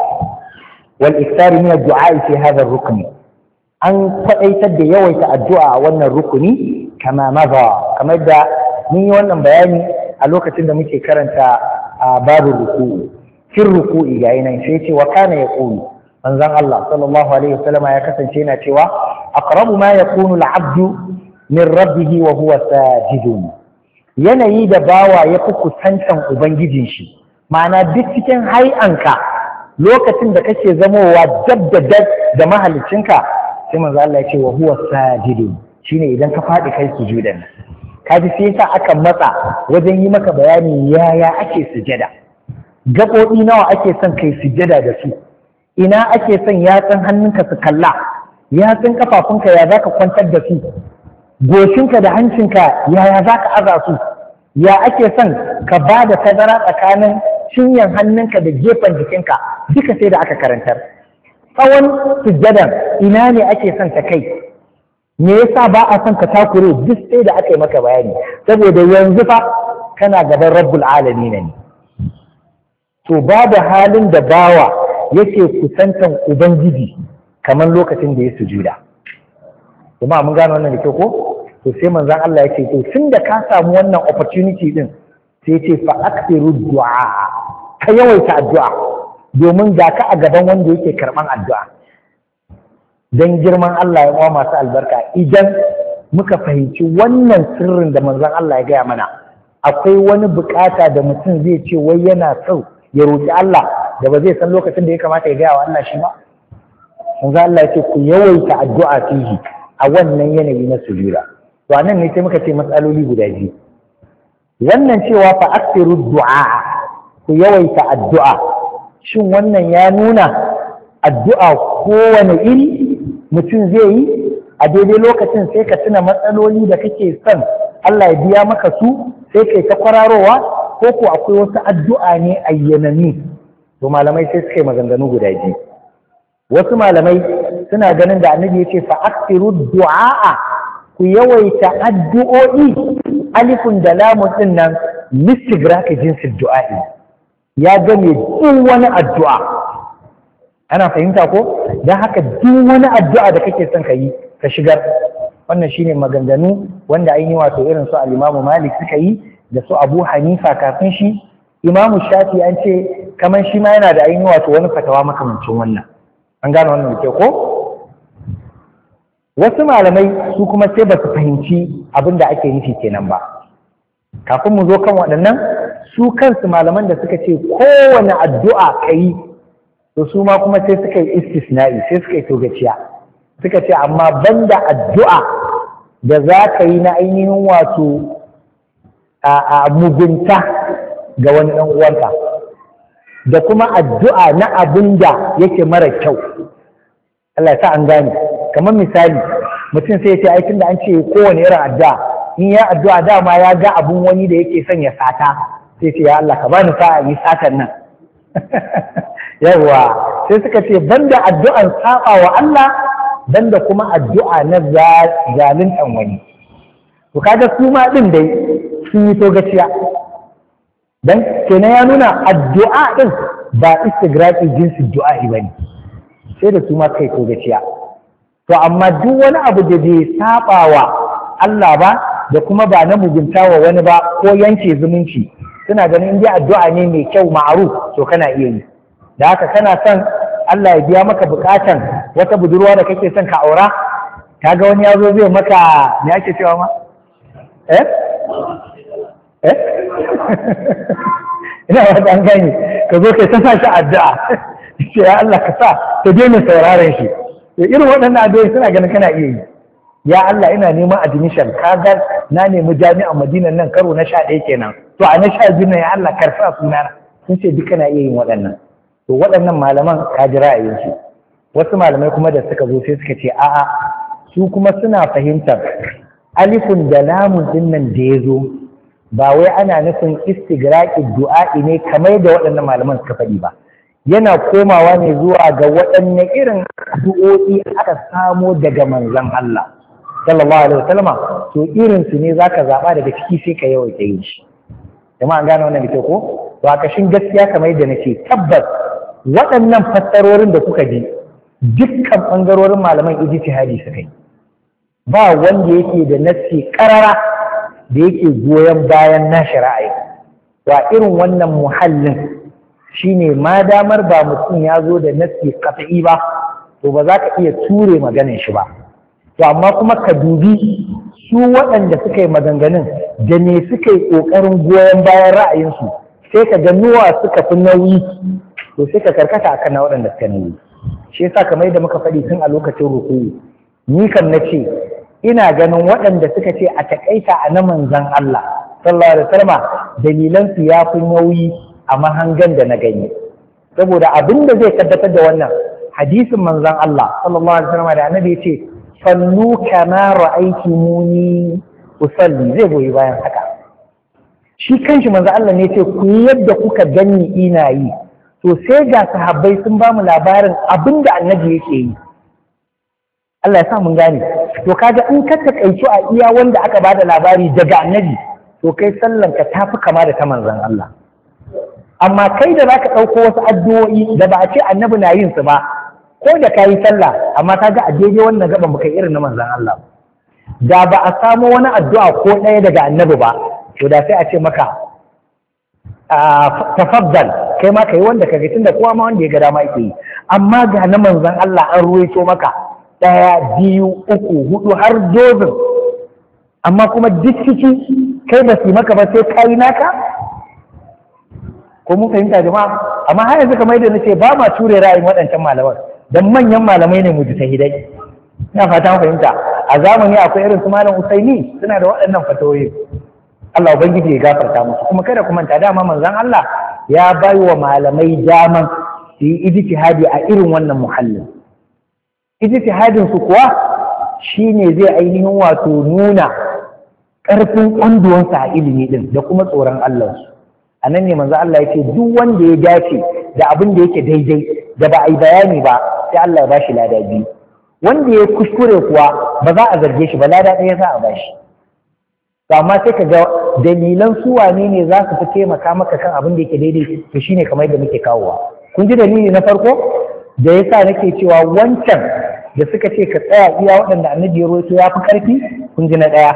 wal iktari min addu'a fi hadha ar-rukn an faɗaitar da yawaita addu'a a wannan rukuni kama maza kamar da mun yi wannan bayani a lokacin da muke karanta a babu ruku'u fil ruku'i ga nan sai ce wa kana yaqulu manzon Allah sallallahu alaihi wasallam ya kasance yana cewa aqrabu ma yakunu al-'abdu min rabbih wa huwa sajidun yanayi da bawa ya fi kusantan ubangijin shi ma'ana duk cikin hai'anka lokacin da kake zamowa dab da mahaliccinka sai manzo Allah ya ce wa huwa sajidun shine idan ka faɗi kai sujudan kaji sai yasa aka matsa wajen yi maka bayani yaya ake sujada gaɓoɓi nawa ake son kai sujada da su ina ake son yatsun hannunka su kalla yatsun kafafunka ya zaka kwantar da su goshinka da hancinka yaya zaka aza su ya ake son ka ba da tazara tsakanin cinyan hannunka da gefen jikinka duka sai da aka karantar tsawon sujjadan ina ne ake son ka kai me yasa ba a son ka takure duk sai da aka yi maka bayani saboda yanzu fa kana gaban rabbul alamin ne to babu halin da bawa yake kusantan ubangiji kamar lokacin da ya sujuda kuma mun gano wannan da kyau ko to sai manzon Allah yake to tunda ka samu wannan opportunity din sai yace fa aktiru du'a ka yawaita addu'a domin ga ka a gaban wanda yake karban addu'a dan girman Allah ya uwa masu albarka idan muka fahimci wannan sirrin da manzon Allah ya gaya mana akwai wani bukata da mutum zai ce wai yana so ya roki Allah da ba zai san lokacin da ya kamata ya gaya wa Allah shi ba manzon Allah ya ce ku yawaita addu'a fihi a wannan yanayi na sujuda to anan ne sai muka ce matsaloli guda biyu wannan cewa fa aksiru du'a ku yawaita addu'a shin wannan ya nuna addu'a kowane iri mutum zai yi a daidai lokacin sai ka tuna matsaloli da kake son Allah ya biya maka su sai kai ta kwararowa ko ko akwai wasu addu'a ne ayyanani to malamai sai suka yi maganganu guda biyu wasu malamai suna ganin da annabi ya ce fa aksiru du'a ku yawaita addu'o'i alifun da lamun din nan listigraka jinsin du'a'i ya game duk wani addu'a ana fahimta ko don haka duk wani addu'a da kake son ka yi ka shigar wannan shine maganganu wanda ainihi wato irin su al-Imam Malik suka yi da su Abu Hanifa kafin shi Imam Shafi an ce kamar shi ma yana da ainihi wato wani fatawa makamancin wannan an gane wannan da ko wasu malamai su kuma sai ba su fahimci abin da ake nufi kenan ba kafin mu zo kan waɗannan su kansu malaman da suka ce kowane addu'a ka yi to su ma kuma sai suka yi istisna'i sai suka yi togaciya suka ce amma banda addu'a da za ka yi na ainihin wato a mugunta ga wani ɗan uwanka da kuma addu'a na abin da yake mara kyau Allah ya sa an gane kamar misali mutum sai ya ce aikin da an ce kowane irin addu'a in ya addu'a dama ya ga abun wani da yake son ya sata sai ce ya Allah ka bani sa'a yi satan nan yawwa sai suka ce banda addu'an saba wa Allah banda kuma addu'a na zaluntan wani to kaga su ma din dai sun yi to gaciya dan kenan ya nuna addu'a din ba istigraqi jinsi du'a bane sai da su ma kai to gaciya to amma duk wani abu da bai saba wa Allah ba da kuma ba na mugunta wa wani ba ko yanke zumunci suna ganin in dai addu'a ne mai kyau ma'ruf to kana iya yi da haka kana son Allah ya biya maka bukatan wata budurwa da kake son ka aura kaga wani yazo zai maka me ake cewa ma ina wata an gani ka zo kai ta sa shi addu'a ce ya Allah ka sa ta daina sauraron shi irin waɗannan addu'o'i suna ganin kana iya yi ya Allah ina neman admission kaga na nemi jami'an Madina nan karo na 11 kenan to a na 12 nan ya Allah karfa sunana sun ce duka na iya yin waɗannan to waɗannan malaman ka ji ra'ayinsu wasu malamai kuma da suka zo sai suka ce a'a su kuma suna fahimtar alifun da lamun din nan da ya zo ba wai ana nufin istigraqi du'a'i ne kamar da waɗannan malaman suka faɗi ba yana komawa ne zuwa ga waɗanne irin du'o'i aka samo daga manzon Allah sallallahu alaihi wasallama to irin su ne zaka zaba daga ciki sai ka yawaita yin shi jama'a an gane wannan da ko to a kashin gaskiya kamar yadda nake tabbas waɗannan fassarorin da kuka ji dukkan ɓangarorin malaman ijtihadi suka yi ba wanda yake da nassi karara da yake goyon bayan nashi ra'ayi wa irin wannan muhallin shine ma damar ba mutum ya zo da nassi qat'i ba to ba za ka iya ture maganin shi ba to amma kuma ka dubi su waɗanda suka yi maganganun da ne suka yi ƙoƙarin goyon bayan ra'ayinsu sai ka ga nuwa suka fi nauyi to sai ka karkata akan na waɗanda suka nauyi shi yasa kamar yadda muka faɗi tun a lokacin rukuyi ni kan na ce ina ganin waɗanda suka ce a takaita a na manzan Allah sallallahu alaihi wasallam dalilan su ya fi nauyi a mahangan da na gani saboda abin da zai tabbatar da wannan hadisin manzan Allah sallallahu alaihi wasallam da annabi ya ce sallu kama ra'aytumuni usalli zai goyi bayan haka shi kanshi manzan Allah ne ce ku yi yadda kuka ganni ina yi to sai ga sahabbai sun ba mu labarin abin da annabi yake yi Allah ya sa mun gane to kaga in ka takaici a iya wanda aka bada labari daga annabi to kai sallan ka tafi kama da ta manzon Allah amma kai da zaka dauko wasu addu'o'i da ba a ce annabi na yin su ba ko da kayi sallah amma kaga a daidai wannan gaban baka irin na manzon Allah da ba a samu wani addu'a ko ɗaya daga annabi ba to da sai a ce maka tafaddal kai ma kai wanda kaga tunda kowa ma wanda ya ga dama yake yi amma ga na manzon Allah an ruwaito maka 1 2 3 4 har dozin amma kuma duk ciki kai ba su maka ba sai kai naka ko mun fahimta jama'a amma har yanzu kamar yadda nace ba ma ture ra'ayin waɗancan malaman dan manyan malamai ne mujtahidai ina fata mun fahimta a zamani akwai irin su malam Usaini suna da waɗannan fatawoyi Allah ubangiji ya gafarta musu kuma kada ku manta dama manzon Allah ya bai wa malamai daman su yi ijtihadi a irin wannan muhallin ijtihadin su kuwa shine zai ainihin wato nuna ƙarfin ƙunduwansa a ilimi din da kuma tsoron Allah su anan ne manzo Allah ya ce duk wanda ya dace da abin da yake daidai da ba a yi bayani ba sai Allah ya bashi lada biyu wanda ya kuskure kuwa ba za a zarge shi ba lada ɗaya za a bashi amma sai ka ga dalilan su wane ne za su fi taimaka maka kan abin da yake daidai to shine kamar yadda muke kawowa kun ji dalili na farko da yasa nake cewa wancan da suka ce ka tsaya iya waɗanda annabi ya rawaito ya fi ƙarfi kun ji na ɗaya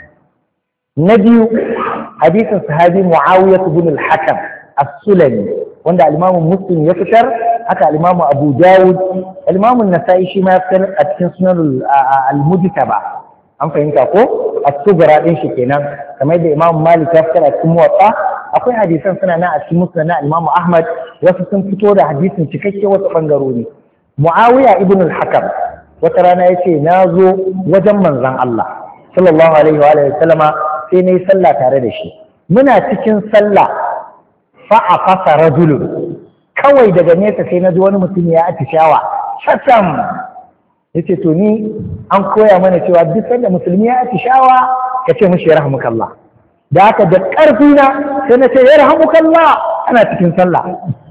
na biyu hadisin sahabi Muawiyah ibn al-Hakam as-Sulami wanda al-Imam Muslim ya fitar haka al-Imam Abu Dawud al-Imam an-Nasa'i shi ma ya fitar a cikin sunan al-Mujtaba an fahimta ko as-Sughra din shi kenan kamar da Imam Malik ya fitar a cikin Muwatta akwai hadisan suna na a cikin Musnad na Imam Ahmad wasu sun fito da hadisin cikakke wasu bangarori Muawiyah ibn al-Hakam wata rana yace na zo wajen manzon Allah sallallahu alaihi wa alihi sallama sai nayi sallah tare da shi muna cikin sallah fa afasa rajulun kawai daga nesa sai na ji wani mutum ya atishawa shatan yace to ni an koya mana cewa duk sanda musulmi ya atishawa ka ce mishi yarhamukallah da haka da ƙarfi na sai na ce yarhamukallah ana cikin sallah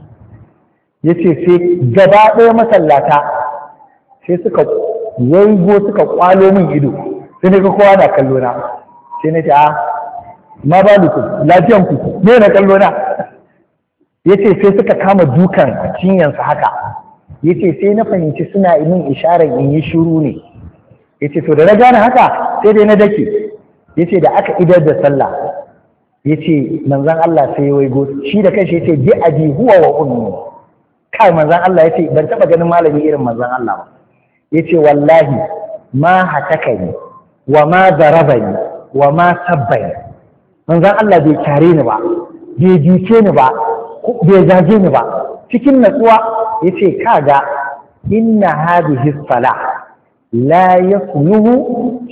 yace sai gaba ɗaya masallata sai suka waigo suka kwalo min ido sai naga kowa na kallo na sai na ce ma ba ku lafiyan ku ne na kallo na yace sai suka kama dukan cinyansa haka yace sai na fahimci suna min isharar in yi shiru ne yace to da na gane haka sai dai na dake yace da aka idar da sallah yace manzon Allah sai ya waigo shi da kanshi yace bi abi huwa wa ummi kai manzon Allah yace ban taba ganin malami irin manzon Allah ba yace wallahi ma hatakani wa ma darabani wa ma sabbani manzon Allah bai kare ni ba bai juce ni ba bai zage ni ba cikin natsuwa yace kaga inna hadhihi salah la yasluhu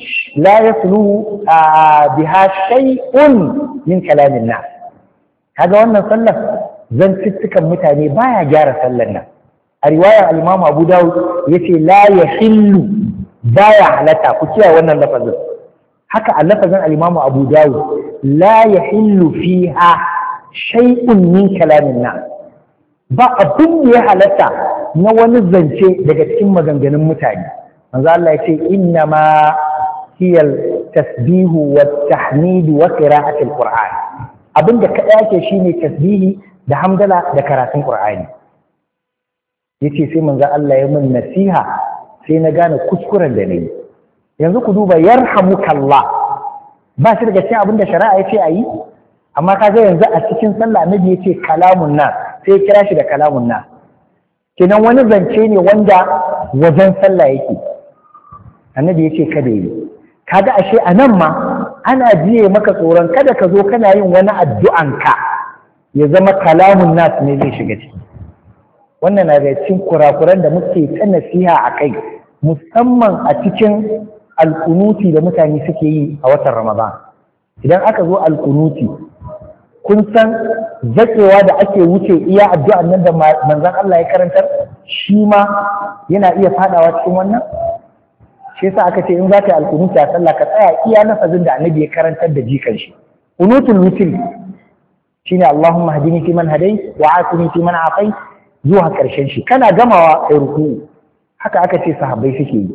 biha shay'un min kalamin nas. Kaga wannan sallar zantuttukan mutane baya gyara sallar nan. A riwayar al-Imam Abu Dawud yace la yahillu baya halatta, ku kiyaye wannan lafazin. Haka a lafazin al-Imam Abu Dawud la yahillu fiha shay'un min kalamin nas. Ba abin da ya halatta na wani zance daga cikin maganganun mutane. Manzo Allah ya ce inna ma hiya tasbihu wa tahmid wa qira'ati al-Qur'an. Abinda kada yake shine tasbihi da hamdala da karatun Qur'ani. Yace sai manzo Allah ya min nasiha sai na gane kuskuren da nayi. Yanzu ku duba yarhamukallah. Ba shi daga cikin abinda shari'a yace ayi, amma kaga yanzu a cikin sallah Annabi yace kalamun nas, sai ya kira shi da kalamun nas. Kenan wani zance ne wanda wajen sallah yake. Annabi ya ce kada yi. Kaga ashe a nan ma ana jiye maka tsoron kada ka zo kana yin wani addu'anka ya zama kalamun nas ne zai shiga ciki. Wannan na da cikin kurakuran da muke ta nasiha a kai, musamman a cikin alkunuti da mutane suke yi a watan Ramadan. Idan aka zo alkunuti, kun san zakewa da ake wuce iya addu'an nan da manzon Allah ya karantar, shi ma yana iya fadawa cikin wannan? Shi yasa aka ce in za ka yi alkunuti a sallah ka tsaya iya lafazin da Annabi ya karantar da jikan shi. Kunutul witr shine Allahumma hadini fi man hadai wa afini fi man afai zuwa karshen shi. Kana gamawa kai ruku'u. Haka aka ce sahabbai suke yi.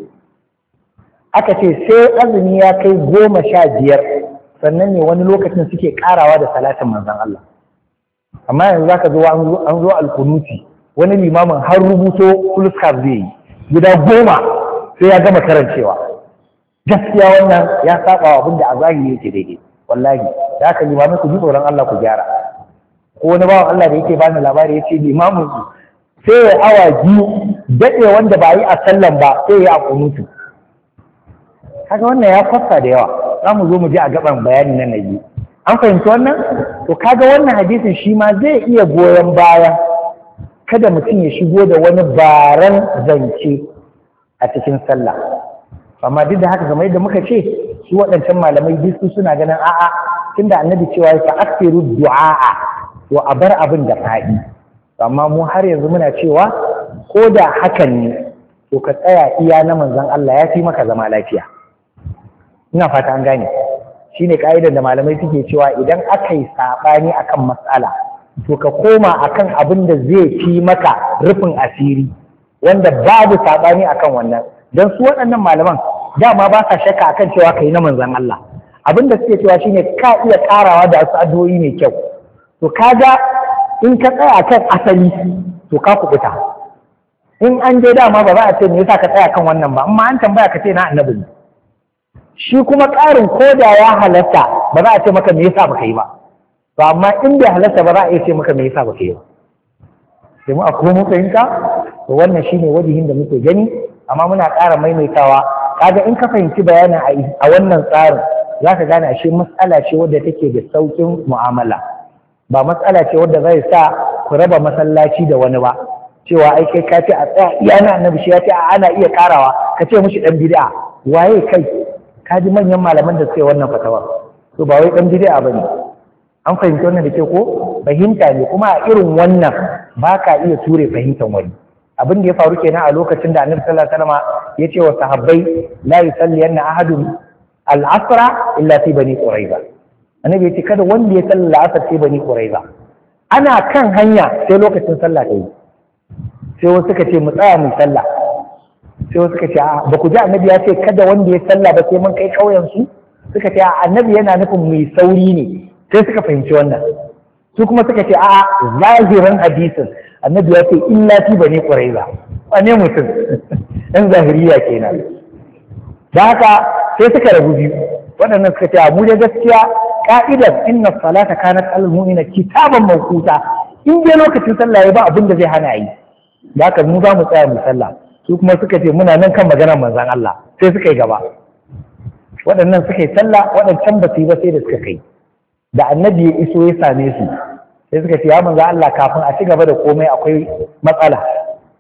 Aka ce sai azumi ya kai 15 sannan ne wani lokacin suke karawa da salatin manzon Allah. Amma yanzu zaka zo an zo alkunuti, wani limamin har rubuto fuskar zai yi guda 10 sai ya gama karancewa. Gaskiya wannan ya saba wa abin da a zahiri yake daidai. Wallahi da aka limamin ku ji tsoron Allah ku gyara. Ko wani bawan Allah da yake bani labari yace limamin su sai ya awa 2 dade wanda ba yi a sallan ba sai ya akunutu. Kaga wannan ya kwasa da yawa. Za mu zo mu ji a gaban bayani na nabi. An fahimci wannan? To kaga wannan hadisin shi ma zai iya goyon baya kada mutum ya shigo da wani baran zance a cikin sallah. Amma duk da haka kamar yadda muka ce su waɗancan malamai duk su suna ganin a'a tunda Annabi cewa ya ta'akhiru du'a to a bar abin da faɗi. Amma mu har yanzu muna cewa ko da hakan ne to ka tsaya iya na manzon Allah ya fi maka zama lafiya. Ina fata an gane. Shine ka'idar da malamai suke cewa idan aka yi saɓani akan matsala to ka koma akan abin da zai fi maka rufin asiri wanda babu saɓani akan wannan. Don su waɗannan malaman dama ba sa shakka akan cewa kai na manzon Allah. Abin da suke cewa shine ka iya ƙarawa da wasu addu'o'i mai kyau. To kaga in ka tsaya kan asali to ka kubuta. In an je dama ba za a ce me yasa ka tsaya kan wannan ba, amma an tambaya ka ce na annabi ne. Shi kuma ƙarin koda ya halatta ba za a ce maka me yasa baka yi ba. To amma in bai halatta ba za a iya ce maka me yasa baka yi ba. Sai mu akwai mu fahimta to wannan shine wajihin da muke gani, amma muna ƙara maimaitawa. Kaga in ka fahimci bayanin a wannan tsarin za ka gane ashe matsala ce wadda take da sauƙin mu'amala, ba matsala ce wadda zai sa ku raba masallaci da wani ba, cewa ai kai ka ce a tsaya iya na annabi shi ya ce ana iya karawa ka ce mushi dan bid'a. Waye kai? Ka ji manyan malaman da suke wannan fatawa, to ba wai dan bid'a bane. An fahimci wannan da ke ko? Fahimta ne, kuma a irin wannan ba ka iya ture fahimtar wani. Abin da ya faru kenan a lokacin da Annabi sallallahu alaihi wasallam ya ce wa sahabbai la yusalliyanna ahadun al-asra illa fi bani quraiza. Annabi ya ce kada wanda ya salla al-asr sai bani quraiza. Ana kan hanya sai lokacin sallah ta yi, sai wasu suka ce mu tsaya mu sallah, sai wasu suka ce a ba ku ji Annabi ya ce kada wanda ya salla ba sai mun kai kauyen su? Suka ce a Annabi yana nufin mai sauri ne, sai suka fahimci wannan. Su kuma suka ce a zahirin hadisin Annabi ya ce illa fi bani quraiza. Wane mutum ɗan zahiriya kenan. Da haka sai suka rabu biyu. Waɗannan suka ce a mu da gaskiya ka'idar inna salata kanat alal mu'mina kitaban mawquta. In dai lokacin sallah ya ba abin da zai hana yi. Da haka mu za mu tsaya mu sallah. Su kuma suka ce muna nan kan maganar manzon Allah. Sai suka yi gaba. Waɗannan suka yi sallah, waɗancan ba su yi ba sai da suka kai. Da Annabi ya iso ya same su. Sai suka ce ya manzo Allah kafin a ci gaba da komai akwai matsala.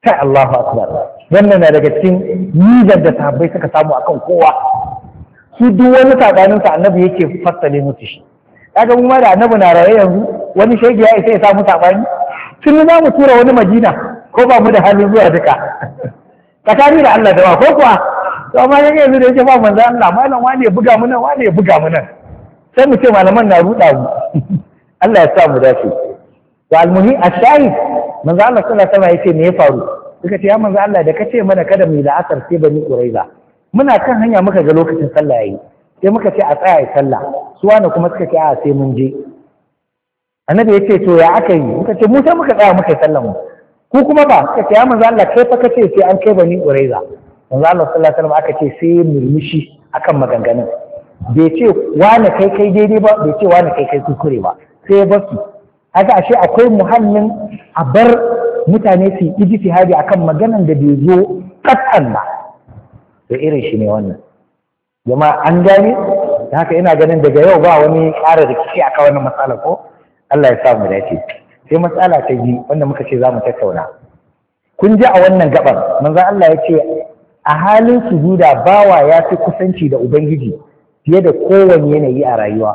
kai Allahu akbar, wannan na daga cikin nizar da sahabbai suka samu akan kowa. Su duk wani sabanin sa annabi yake fassale musu shi. Kaga mu ma da annabi na raye yanzu wani shege ya isa ya samu sabani, tun za mu tura wani Madina ko ba mu da halin zuwa duka tsakani da Allah da ko kuwa. To amma yanzu da yake ba manzo Allah, malam wani ya buga mu nan, wani ya buga mu nan, sai mu ce malaman na ruɗa mu. Allah ya sa mu dace. To almuhi ashahid, manzo Allah sallallahu alaihi wasallam yace me ya faru? Suka ce ya manzo Allah da kace mana kada mu yi la'asar sai bani Quraiza. Muna kan hanya muka ga lokacin sallah yayi. Sai muka ce a tsaya yi sallah. Su wani kuma suka ce a sai mun je. Annabi yace to ya aka yi? Muka ce mu sai muka tsaya muka yi sallar mu. Ku kuma ba suka ce ya manzo Allah kai fa kace sai an kai bani Quraiza. Manzo Allah sallallahu alaihi wasallam aka ce sai murmushi akan maganganun. Bai ce wani kai daidai ba, bai ce wani kai kuskure ba. Sai ya basu. Haka ashe akwai muhallin a bar mutane su yi ijtihadi akan maganan da bai zo katsan ba. To irin shi ne wannan. Jama'a an gane? Da haka ina ganin daga yau ba wani ƙara rikici akan wannan matsala ko? Allah ya sa mu dace. Sai matsala ta biyu wanda muka ce za mu tattauna. Kun ji a wannan gabar manzon Allah ya ce a halin sujuda bawa ya fi kusanci da Ubangiji fiye da kowane yanayi a rayuwa.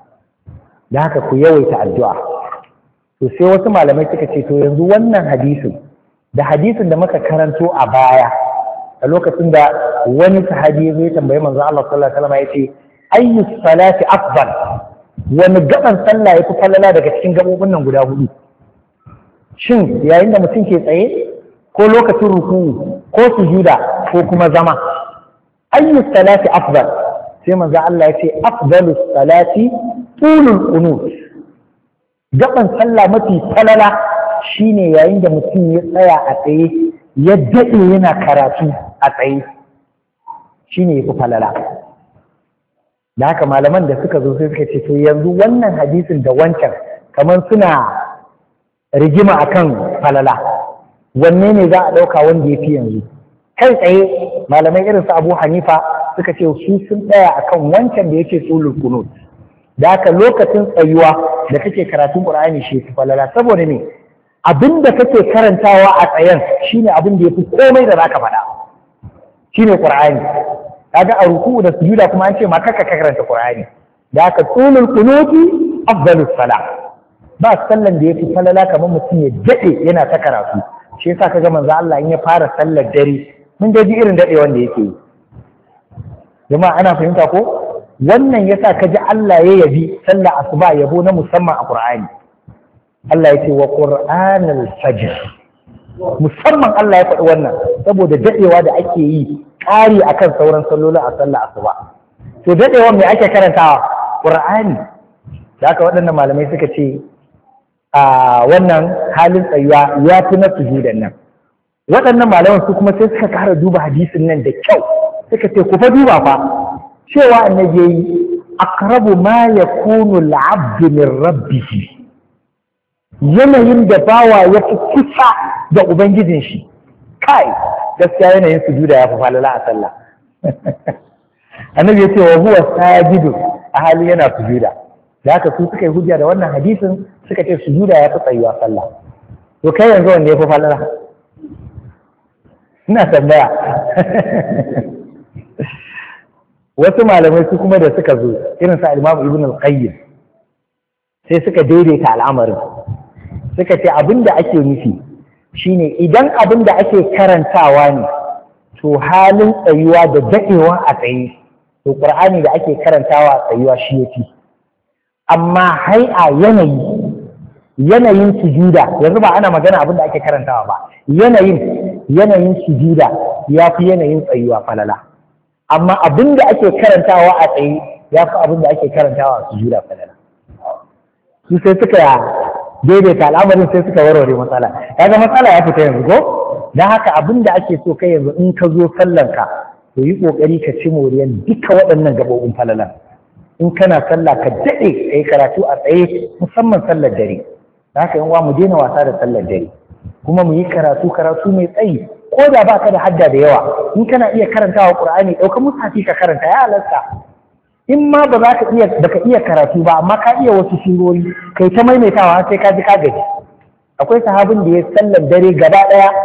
Da haka ku yawaita addu'a. To sai wasu malamai suka ce to yanzu wannan hadisin da hadisin da muka karanto a baya a lokacin da wani sahabi ya zo ya tambayi manzon Allah sallallahu alaihi wasallam ya ce ayyu salati afdal, wani gaban sallah yafi falala daga cikin gabobin nan guda hudu? Shin yayin da mutum ke tsaye ko lokacin ruku'u ko sujuda ko kuma zama? Ayyu salati afdal, sai manzon Allah ya ce afdalus salati tulul qunut. Gaban sallah mafi falala shine yayin da mutum ya tsaya a tsaye ya daɗe yana karatu a tsaye, shine yafi falala. Da haka malaman da suka zo sai suka ce to yanzu wannan hadisin da wancan kamar suna rigima akan falala, wanne ne za a ɗauka wanda ya fi yanzu? Kai tsaye malamai irin su Abu Hanifa suka ce su sun tsaya akan wancan da yake tsulul kunut. Da haka lokacin tsayuwa da kake karatun Qur'ani shi fi falala, saboda ne abin da kake karantawa a tsayen shine abin da yafi komai da zaka faɗa, shine Qur'ani. Kaga a ruku'u da sujuda kuma an ce ma kaka karanta Qur'ani. Da haka tsulul kunuti afdalus salah. Ba sallan da yafi falala kamar mutum ya dade yana ta karatu. Shi yasa kaga manzo Allah in ya fara sallar dare mun ji irin dade wanda yake yi. Jama'a ana fahimta ko? Wannan yasa kaji Allah ya yabi sallar asuba yabo na musamman a Qur'ani. Allah ya ce wa Qur'anal fajr. Musamman Allah ya faɗi wannan saboda dadewa da ake yi ƙari akan sauran sallolin a sallar asuba. To dadewa me ake karantawa? Qur'ani. Da haka waɗannan malamai suka ce a wannan halin tsayuwa ya fi na sujudan nan. Waɗannan malaman su kuma sai suka ƙara duba hadisin nan da kyau. Suka ce ku fa duba fa cewa annabi yayi aqrabu ma yakunu al-'abdu min rabbih, yanayin da bawa ya fi kusa da ubangijin shi. Kai gaskiya yanayin sujuda ya fi falala a sallah. Annabi ya ce wa huwa sajidu, a hali yana sujuda. Da haka su suka yi hujja da wannan hadisin suka ce sujuda ya fi tsayuwa sallah. To kai yanzu wanda ya fi falala? Ina tambaya. Wasu malamai su kuma da suka zo irin sa Imam Ibn al-Qayyim sai suka daidaita al'amarin. Suka ce abinda ake nufi shine idan abinda ake karantawa ne to halin tsayuwa da dadewa a tsaye, to Qur'ani da ake karantawa a tsayuwa shi yake. Amma hai'a yanayin sujuda, yanzu ba ana magana abinda ake karantawa ba, yanayin sujuda ya fi yanayin tsayuwa falala. Amma abin da ake karantawa a tsaye ya fi abin da ake karantawa a sujuda falala. Su sai suka daidaita al'amarin sai suka warware matsala. Kaga matsala ya fita yanzu ko? Don haka abin da ake so kai yanzu in ka zo sallanka to yi kokari ka ci moriyan duka waɗannan gaɓoɓin falalan. In kana sallah ka daɗe ka yi karatu a tsaye musamman sallar dare. Don haka yan uwa mu daina wasa da sallar dare. Kuma mu yi karatu mai tsayi. Ko da ba ka da hadda da yawa, in kana iya karantawa Qur'ani ɗauka mushafi ka karanta ya halarta. In ma ba za ka iya karatu ba, amma ka iya wasu surori kai ta maimaitawa sai ka ji ka gaji. Akwai sahabin da ya sallar dare gaba ɗaya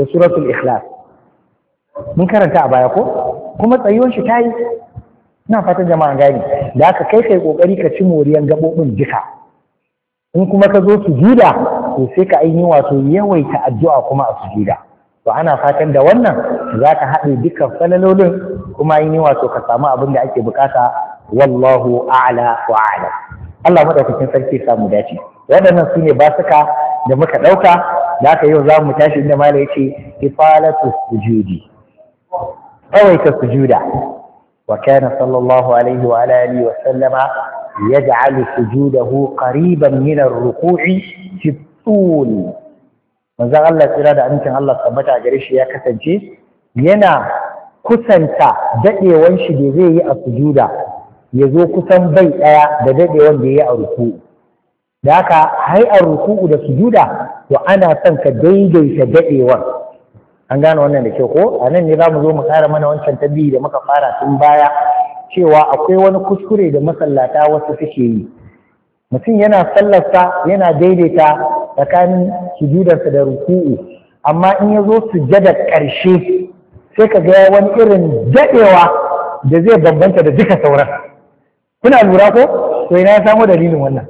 da suratul ikhlas mun karanta a baya ko kuma tsayuwar shi tayi. ina fatan jama'a gani da aka kai kokari ka ci moriyan gabobin duka. in kuma ka zo sujuda to sai ka ainihin wato yawaita addu'a kuma a sujuda. to ana fatan da wannan za ka haɗe dukkan falalolin kuma ainihin wato ka samu abin da ake bukata. wallahu a'la wa a'lam. Allah madaukakin sarki ya samu dace. waɗannan su ne basuka da muka ɗauka da aka yau za mu tashi inda mala ya ce ifalatu sujudi, tsawaita sujuda. wa kana sallallahu alaihi wa alihi wa sallama yaj'alu sujudahu qariban min ar-ruku'i fi tul. manzon Allah tsira da amincin Allah tabbata gare shi ya kasance yana kusanta dadewan shi da zai yi a sujuda ya zo kusan bai daya da dadewan da yayi a ruku'u. da haka hay'ar ruku'u da sujuda to ana son ka daidaita dadewan. an gane wannan da kyau ko? a nan ne za mu zo mu kara mana wancan tabbi da muka fara tun baya cewa akwai wani kuskure da masallata wasu suke yi. mutum yana sallarsa yana daidaita tsakanin sujudarsa da ruku'u, amma in ya zo sujjada ƙarshe sai ka ga wani irin daɗewa da zai bambanta da duka sauran. kuna lura ko? to ina ya samu dalilin wannan?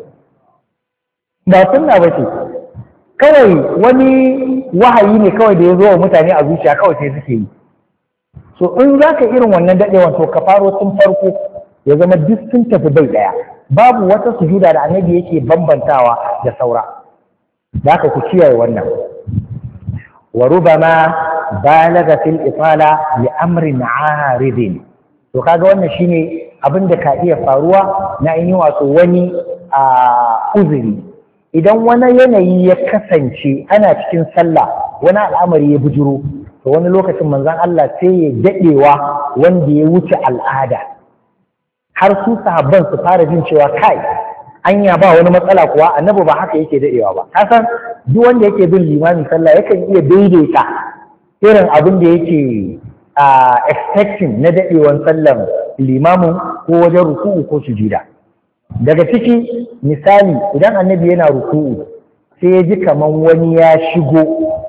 ba sunna ba ce, kawai wani wahayi ne kawai da ya zo wa mutane a zuciya kawai sai suke yi. so in za ka irin wannan daɗewan to ka faro tun farko ya zama duk sun tafi bai ɗaya. babu wata sujuda da annabi yake bambantawa da saura. da aka ku kiyaye wannan. wa rubama balaga fil ifala li amrin aridin. to kaga wannan shine abin da ka iya faruwa na ainihin wato wani uzuri. idan wani yanayi ya kasance ana cikin sallah wani al'amari ya bujuro, to wani lokacin manzon Allah sai ya daɗewa wanda ya wuce al'ada, har su sahabban su fara jin cewa kai anya ba wani matsala kuwa annabi ba haka yake daɗewa ba. kasan duk wanda yake bin limami sallah yakan iya daidaita irin abin da yake expecting na daɗewan sallan limamin ko wajen ruku'u ko sujuda. daga ciki misali idan annabi yana ruku'u sai ya ji kaman wani ya shigo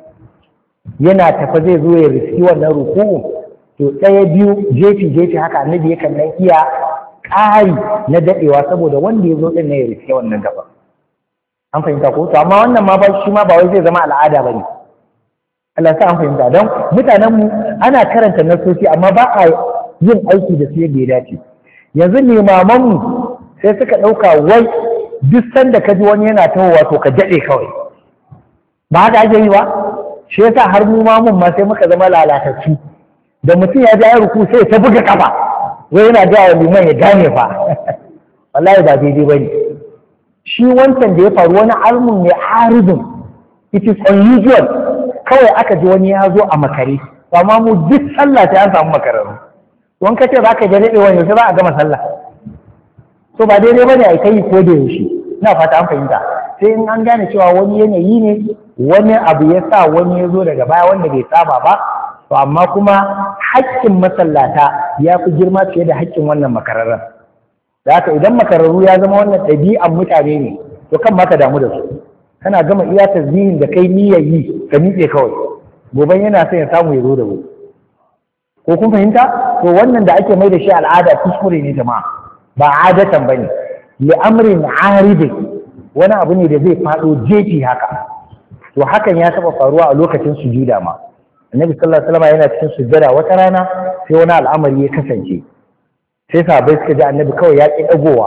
yana tafa zai zo ya riski wannan ruku'u, to ɗaya biyu jefi haka annabi yakan nan iya ƙari na daɗewa saboda wanda ya zo ɗin na ya riske wannan gaba. an fahimta ko? to amma wannan ma ba shi ma ba wai zai zama al'ada ba ne. Allah sa an fahimta. don mutanenmu ana karanta nasoci amma ba a yin aiki da su yadda ya dace. yanzu limamanmu sai suka ɗauka wai duk sanda ka ji wani yana tahowa to ka daɗe kawai. ba haka ake yi ba? shi yasa har mu mamun ma sai muka zama lalatattu. da mutum ya ja ruku sai ta buga kafa wai yana ga liman ya gane fa. wallahi ba daidai bane. shi wancan da ya faru wani almun ne aridun, it is unusual. kawai aka ji wani ya zo a makare, amma mu duk sallah sai an samu makararru. don kace za ka daɗe wani sai za a gama sallah. so ba daidai bane a kai ko da yaushe. ina fata an fahimta. sai in an gane cewa wani yanayi ne, wani abu ya sa wani ya zo daga baya wanda bai saba ba, to amma kuma haƙƙin masallata ya fi girma fiye da haƙƙin wannan makararren. da haka idan makararru ya zama wannan ɗabi'an mutane ne, to kan ma ka damu da su. kana gama iya tasbihin da kai niyyar yi ka miƙe kawai, gobe yana son ya samu ya zo da wuri. ko kun fahimta? to wannan da ake mai da shi al'ada kuskure ne jama'a, ba adatan bane. li amrin aridin, wani abu ne da zai faɗo jefi haka. to hakan ya taɓa faruwa a lokacin sujuda ma. annabi sallallahu alaihi wasallam yana cikin sujjada wata rana sai wani al'amari ya kasance, sai sahabbai suka ji annabi kawai ya ƙi ɗagowa.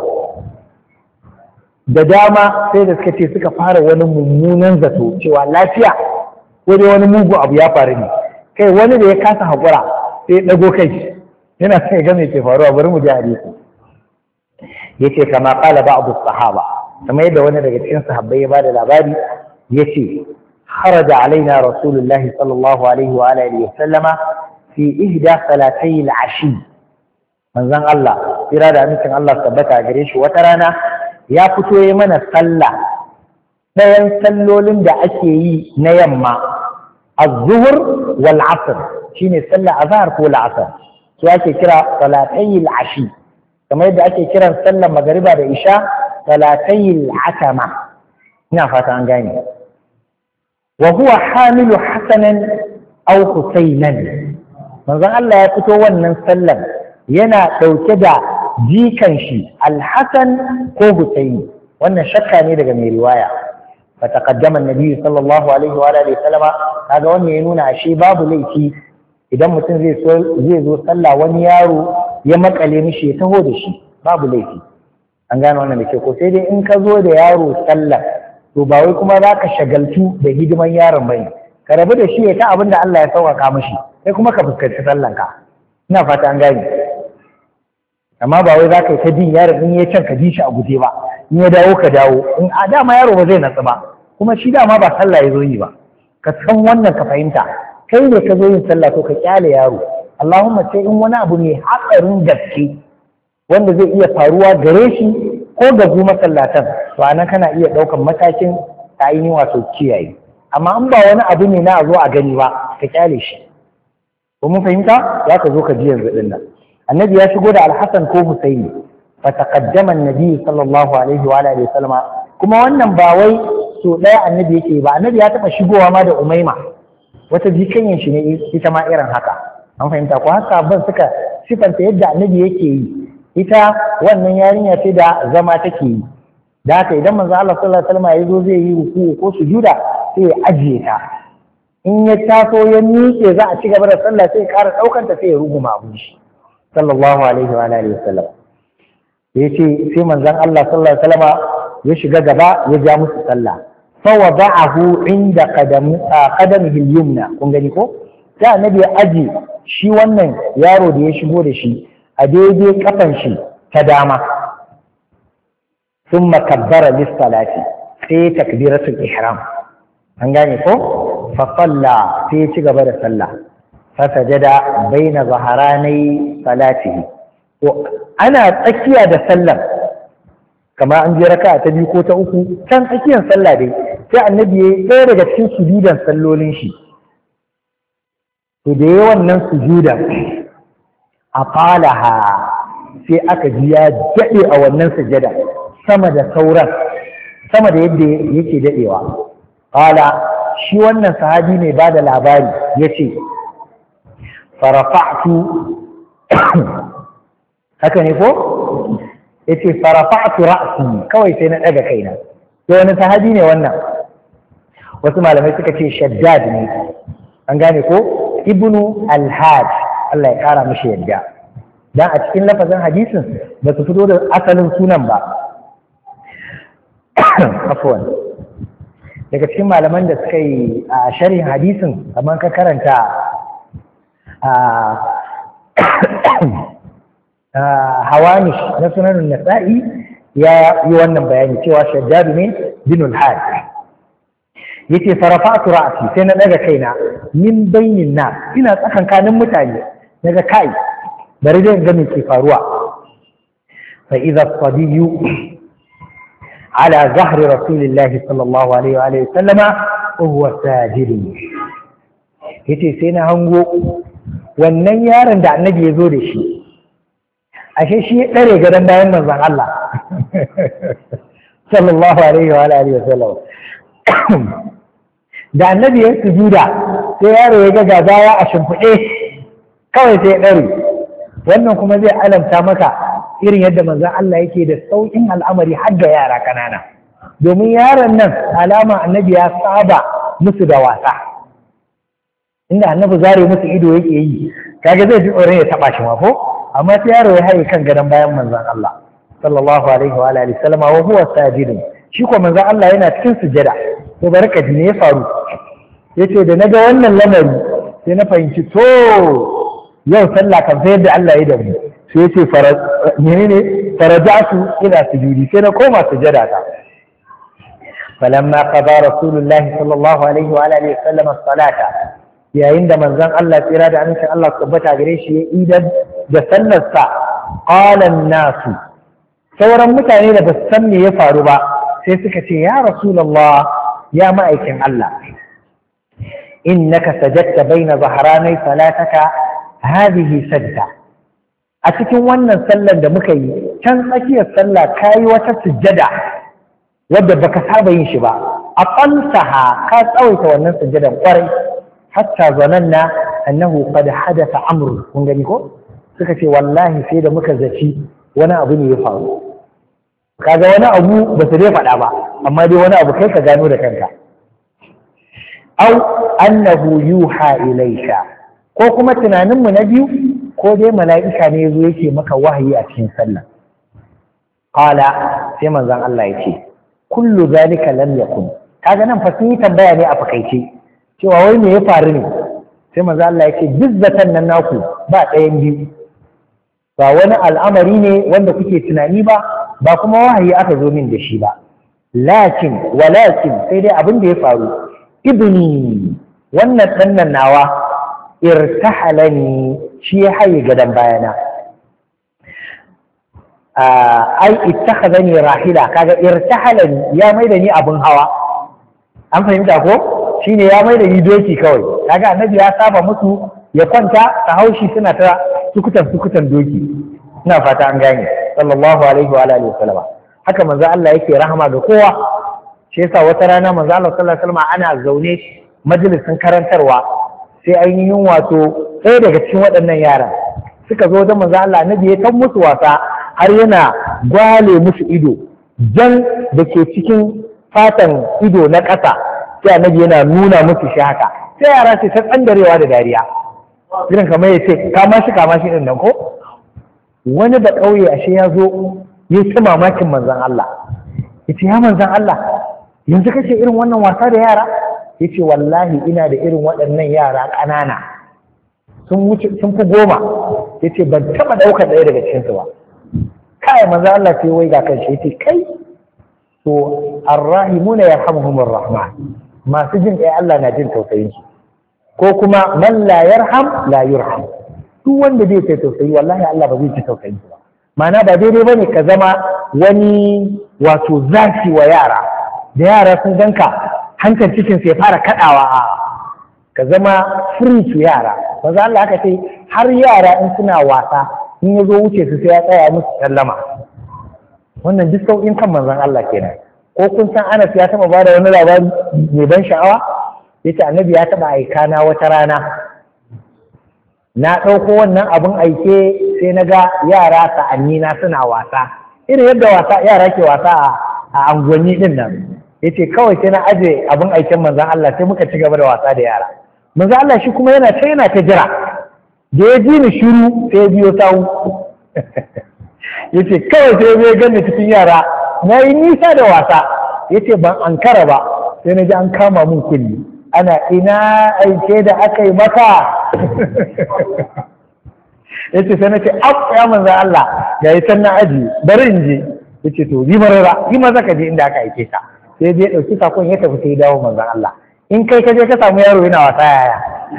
da dama sai da suka ce suka fara wani mummunan zato cewa lafiya ko dai wani mugu abu ya faru ne. kai wani da ya kasa haƙura sai ya ɗago kai yana son ya ga me ke faruwa. bari mu ji hadisi. yace kama qala ba'd as-sahaba, kamar yadda wani daga cikin sahabbai ya bada labari yace kharaja alaina rasulullahi sallallahu alaihi wa alihi wa sallama fi ihda salatay al-ashi. manzon Allah kira da amincin Allah tabbata gare shi wata rana ya fito yi mana sallah ɗayan sallolin da ake yi na yamma, az-zuhr wal asr, shine sallah azhar ko la'asar, su ake kira salatay al-ashi. kamar yadda ake kiran sallar magariba da isha salatayil atama. ina fata an gane. wa huwa hamilu hasanan aw Husaynan. Manzon Allah ya fito wannan sallar yana ɗauke da jikan shi Al-Hasan ko Husaini, wannan shakka ne daga mai riwaya. fa taqaddama an-nabi sallallahu alaihi wa alihi sallama, kaga wannan ya nuna ashe babu laifi idan mutum zai zo sallah wani yaro ya makale mishi ya taho da shi, babu laifi. An gane wannan da ke ko, sai dai in ka zo da yaro sallah to ba wai kuma za ka shagaltu da hidiman yaron bane, ka rabu da shi ya ta abin da Allah ya sauƙaƙa mishi, sai kuma ka fuskanci sallanka. Ina fata an gane. Amma ba wai za ka yi ta bin yaron in ya can ka ji shi a guje ba, in ya dawo ka dawo, in a dama yaro ba zai natsu ba, kuma shi dama ba sallah ya zo yi ba. Ka san wannan ka fahimta, kai ne ka zo yin sallah to ka kyale yaro. Allahumma sai in wani abu ne hatsarin gaske wanda zai iya faruwa gare shi ko ga masallatan, to anan kana iya ɗaukan matakin ta ainihin wato kiyaye. Amma in ba wani abu ne na a zo a gani ba, ka kyale shi. Ko mun fahimta? Za ka zo ka ji yanzu ɗin nan. Annabi ya shigo da Al-Hasan ko Husaini, fa taqaddama an-nabi sallallahu alaihi wa alihi wasallama, kuma wannan ba wai so ɗaya annabi yake ba, annabi ya taɓa shigowa ma da Umaima, wata jikanyin shi ne ita ma irin haka. An fahimta ko haka ban suka sifanta yadda annabi yake yi, ita wannan yarinya ce da zama take yi, da haka idan manzo Allah sallallahu alaihi wasallam ya zo zai yi ruku ko sujuda sai ya ajiye ta, in ya taso ya miƙe za a ci gaba da sallah sai ya ƙara ɗaukar ta sai ya ruguma abun shi sallallahu alaihi wa alihi wasallam. Yace sai manzon Allah sallallahu alaihi wasallam ya shiga gaba ya ja musu sallah, fa wada'ahu inda qadamihi al-yumna, kun gani ko, sai annabi ya aje shi wannan yaro da ya shigo da shi a daidai kafan shi ta dama, sun makabbara lissalati sai takbiratul ihram. An gane ko, fa salla sai ya ci gaba da sallah, fa sajada baina zaharanai salatihi. To ana tsakiya da sallar, kamar an je raka'a ta biyu ko ta uku, can tsakiyar sallah dai sai annabi ya yi ɗaya daga cikin sujudan sallolin shi. To da yi wannan sujudan a falaha sai aka ji ya daɗe a wannan sujada sama da sauran, sama da yadda yake daɗewa. Fala shi wannan sahabi mai ba da labari ya ce, farafa'tu haka ne ko? Ya ce farafa'tu ra'asi, kawai sai na ɗaga kaina. Sai wani sahabi ne wannan, wasu malamai suka ce shaddad ne, an gane ko? Ibnu al-Hajj, Allah ya kara mishi yadda. Dan a cikin lafazin hadisin ba su fito da asalin sunan ba. Afwan. Daga cikin malaman da suka yi a sharhin hadisin, kamar ka karanta Hawamish na Sunan Nasa'i, ya yi wannan bayani cewa Shaddad ne bin al-Hajj. Yace farafa'tu ra'si, sai na daga kaina min bainin na, ina tsakankanin mutane, daga kai bari dai ga me ke faruwa. Fa idza as-sabiyyu ala zahri rasulillah sallallahu alaihi wa alihi sallama wa huwa sajid. Yace sai na hango wannan yaron da annabi ya zo da shi, ashe shi ya dare gadan bayan manzon Allah sallallahu alaihi wa alihi wasallam. Da annabi ya sujuda sai yaro ya ga baya a shimfiɗe kawai sai ya ɗare. Wannan kuma zai alamta maka irin yadda manzon Allah yake da sauƙin al'amari har da yara ƙanana, domin yaron nan alama annabi ya saba musu da wasa, inda annabi zare musu ido yake yi, kaga zai ji tsoron ya taɓa shi ma ko, amma sai yaro ya haye kan gadon bayan manzon Allah sallallahu alaihi wa alihi wasallam wa huwa sajidun, shi ko manzon Allah yana cikin sujada. To bari ka ji me ya faru. Yace da naga wannan lamari sai na fahimci to yau sallah kan sai yadda Allah ya da mu. Sai yace menene farajatu ila sujudi, sai na koma sujada ta. Falamma qada rasulullahi sallallahu alaihi wa alihi wasallam as-salata, yayin da manzon Allah tsira da amincin Allah tabbata gare shi ya idan da sallarsa, qala an-nasu, sauran mutane da basu san me ya faru ba sai suka ce ya rasulullah, ya ma'aikin Allah, innaka sajadta baina zahranai salataka hadhihi sajda. A cikin wannan sallar da muka yi, can tsakiyar sallah kayi wata sujjada wadda baka saba yin shi ba, aqaltaha, ka tsawaita wannan sujjadan kwarai, hatta zananna annahu qad hadatha amru, kun gani ko suka ce wallahi sai da muka zaci wani abu ne ya faru. Kaga wani abu ba su dai faɗa ba, amma dai wani abu kai ka gano da kanka. Au annahu yuha ilayka, ko kuma tunaninmu na biyu, ko dai mala'ika ne yazo yake maka wahayi a cikin sallah. Qala, sai manzon Allah yake kullu zalika lam yakun. Kaga nan fa sun yi tambaya ne a fakaice cewa wai me ya faru ne, sai manzon Allah yake jizzatan nan naku ba ɗayan biyu, ba wani al'amari ne wanda kuke tunani ba, ba kuma wahayi aka zo min da shi ba. Walakin sai dai abin da ya faru, ibni wannan ɗannan nawa irtahalani, shi ya haye gadon bayana. Ai ittakhadhani rahila, kaga irtahalani ya maida ni abin hawa. An fahimta ko? Shine ya maida ni doki kawai. Kaga annabi ya saba musu ya kwanta ta haushi suna ta sukutan doki. Ina fata an gane. Sallallahu alaihi wa alihi wasallam. Haka manzo Allah yake rahama ga kowa. Shi yasa wata rana manzo Allah sallallahu alaihi wasallam ana zaune majalisin karantarwa, sai ainihin wato ɗaya daga cikin waɗannan yaran suka zo wajen manzo Allah, annabi ya kan musu wasa har yana gwale musu ido, jan da ke cikin fatan ido na ƙasa, sai annabi yana nuna musu shi haka, sai yara sai ta tsandarewa da dariya irin kamar ya ce kama shi ɗin nan ko. Wani da ƙauye ashe ya zo ya ci mamakin manzon Allah, ya ce ya manzon Allah yanzu kake irin wannan wasa da yara? Ya ce wallahi ina da irin waɗannan yara ƙanana sun fi 10. Ya ce ban taɓa ɗaukar ɗaya daga cikinsu ba. Kai manzo Allah sai wai ga kan shi, ya ce kai to arrahimuna yarhamuhumur rahman, masu jin kai Allah na jin tausayin su, ko kuma man la yarham la yurham, duk wanda bai kai tausayi wallahi Allah ba zai ci tausayin su ba. Ma'ana ba daidai bane ka zama wani wato zafi wa yara, da yara sun ganka hankali cikin sai fara kadawa, ka zama free to yara. Manzo Allah aka ce har yara in suna wasa in ya zo wuce su sai ya tsaya musu sallama. Wannan duk sauƙin kan manzon Allah kenan. Ko kun san Anas ya taɓa bada wani labari mai ban sha'awa? Yace annabi ya taɓa aika na wata rana, na ɗauko wannan abin aike sai na ga yara sa'anni na suna wasa, irin yadda yara ke wasa a anguwanni din nan. Yace kawai sai na aje abin aiken manzon Allah sai muka ci gaba da wasa da yara. Manzon Allah shi kuma yana ta jira, da ya ji ni shiru sai ya biyo sawu. Yace kawai sai ya ganni cikin yara na yi nisa da wasa. Yace ban ankara ba sai na ji an kama mun kulli, ana ina aike da aka yi maka. Yace sai na ce ya manzon Allah ga yi can na aji bari in je. Yace to yi maza ka je inda aka aike ka. Sai je ɗauki sakon ya tafi sai ya dawo manzon Allah. In kai ka je ka samu yaro yana wasa yaya?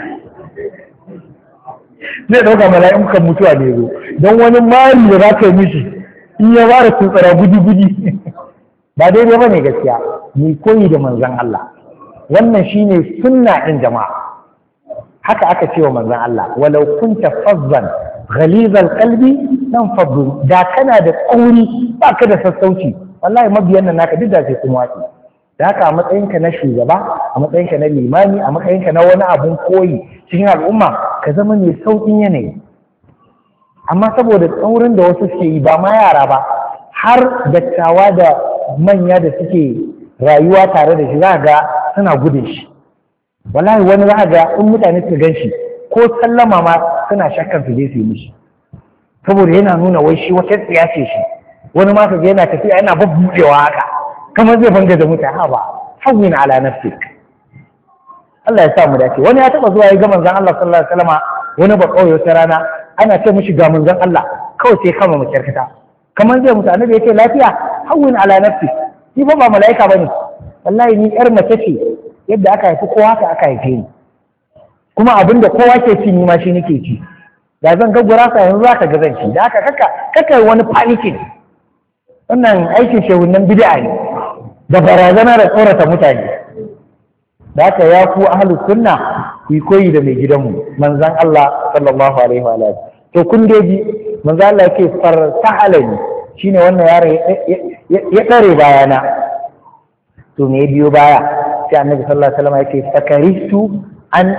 Zai ɗauka mala'ikan mutuwa ne zo, don wani mari da za ka yi mishi in ya fara tsutsara gudi-gudi. Ba daidai ba ne gaskiya, ni koyi da manzon Allah. Wannan shine sunna ɗin jama'a. Haka aka ce wa manzon Allah, walau kunta fazzan ghalizal qalbi dan faddu, da kana da tsauri ba ka da sassauci, wallahi mabiyan nan naka duk da sai sun watsi. Da haka a matsayinka na shugaba, a matsayinka na limami, a matsayinka na wani abun koyi cikin al'umma, ka zama mai sauƙin yanayi. Amma saboda tsaurin da wasu suke yi, ba ma yara ba, har dattawa da manya da suke rayuwa tare da shi za ga suna gudun shi. Wallahi wani za ga in mutane suka gan shi ko sallama ma suna shakkan su je su yi mishi, saboda yana nuna wai shi wata tsiya ce shi. Wani ma ka ga yana tafiya yana babbuɗewa haka kamar zai banga da mutane. Ha ba hawwin ala nafsik. Allah ya sa mu dace. Wani ya taba zuwa ya ga manzon Allah sallallahu alaihi wasallam, wani ba kauye wata rana ana ce mishi ga manzon Allah, kawai sai kama makyarkata kamar zai mutu. Annabi yake lafiya, hawwin ala nafsik, ni ba mala'ika bane, wallahi ni yar mace ce, yadda aka haifi kowa haka aka haife ni, kuma abinda kowa ke ci ni ma shi nake ci. Da zan ga gurasa yanzu za ka ga zan ci. Da haka kaka wani panikin. Wannan aikin shehunan bid'a ne da barazana da tsorata mutane. Da haka ya ku ahlus sunna ku koyi da mai gidanmu manzon Allah sallallahu alaihi wa alihi. To kun deji manzon Allah yake farsahalani, shine wannan yaro ya kare bayana. To me biyo baya sai annabi sallallahu alaihi wasallam yake fakaristu an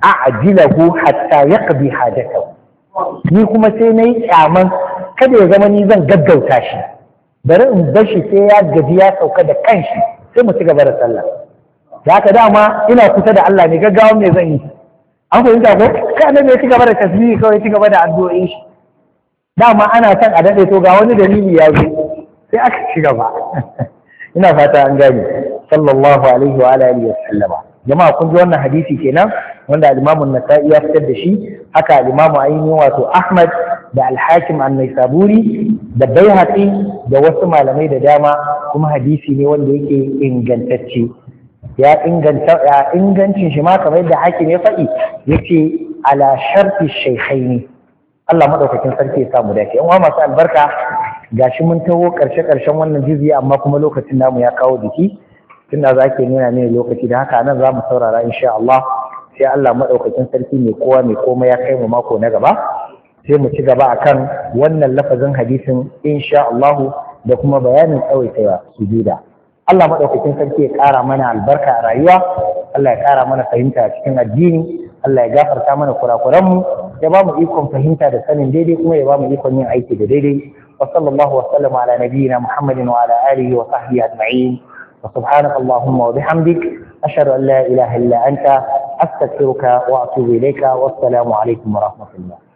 a'jilahu hatta yaqdi hajatahu ni kuma sai nayi kyaman kada ya zama ni zan gaggauta shi bari in bar shi sai ya gaji ya sauka da kanshi sai mu ci gaba da sallah da haka dama ina kusa da Allah ne gaggawa me zan yi an fahimta ko kai annabi ya ci gaba da tasbihi kawai ci gaba da addu'o'in shi dama ana son a dade to ga wani dalili ya zo sai aka ci gaba ina fata an gane sallallahu alaihi wa alihi wa sallama jama'a kun ji wannan hadisi kenan wanda al-Imam an-Nasa'i ya fitar da shi haka al-Imam ainihin wato Ahmad da al-Hakim an-Naisaburi da Baihaqi da wasu malamai da dama kuma hadisi ne wanda yake ingantacce ya ingancin shi ma kamar yadda Hakim ya faɗi yace ala sharti shaykhaini Allah madaukakin sarki ya samu dace yan uwa masu albarka gashi mun taho karshen wannan jizi amma kuma lokacin namu ya kawo jiki tunda za ke nuna ne lokaci da haka nan za mu saurara insha Allah sai Allah maɗaukakin sarki mai kowa mai komai ya kai mu mako na gaba sai mu ci gaba akan wannan lafazin hadisin insha Allah da kuma bayanin tsawaita sujuda Allah maɗaukakin sarki ya ƙara mana albarka a rayuwa Allah ya ƙara mana fahimta a cikin addini Allah ya gafarta mana kurakuran mu ya ba mu ikon fahimta da sanin daidai kuma ya ba mu ikon yin aiki da daidai wa sallallahu wa sallama ala nabiyyina Muhammadin wa ala alihi wa sahbihi ajma'in وسبحانك اللهم وبحمدك أشهد أن لا إله إلا أنت أستغفرك وأتوب إليك والسلام عليكم ورحمة الله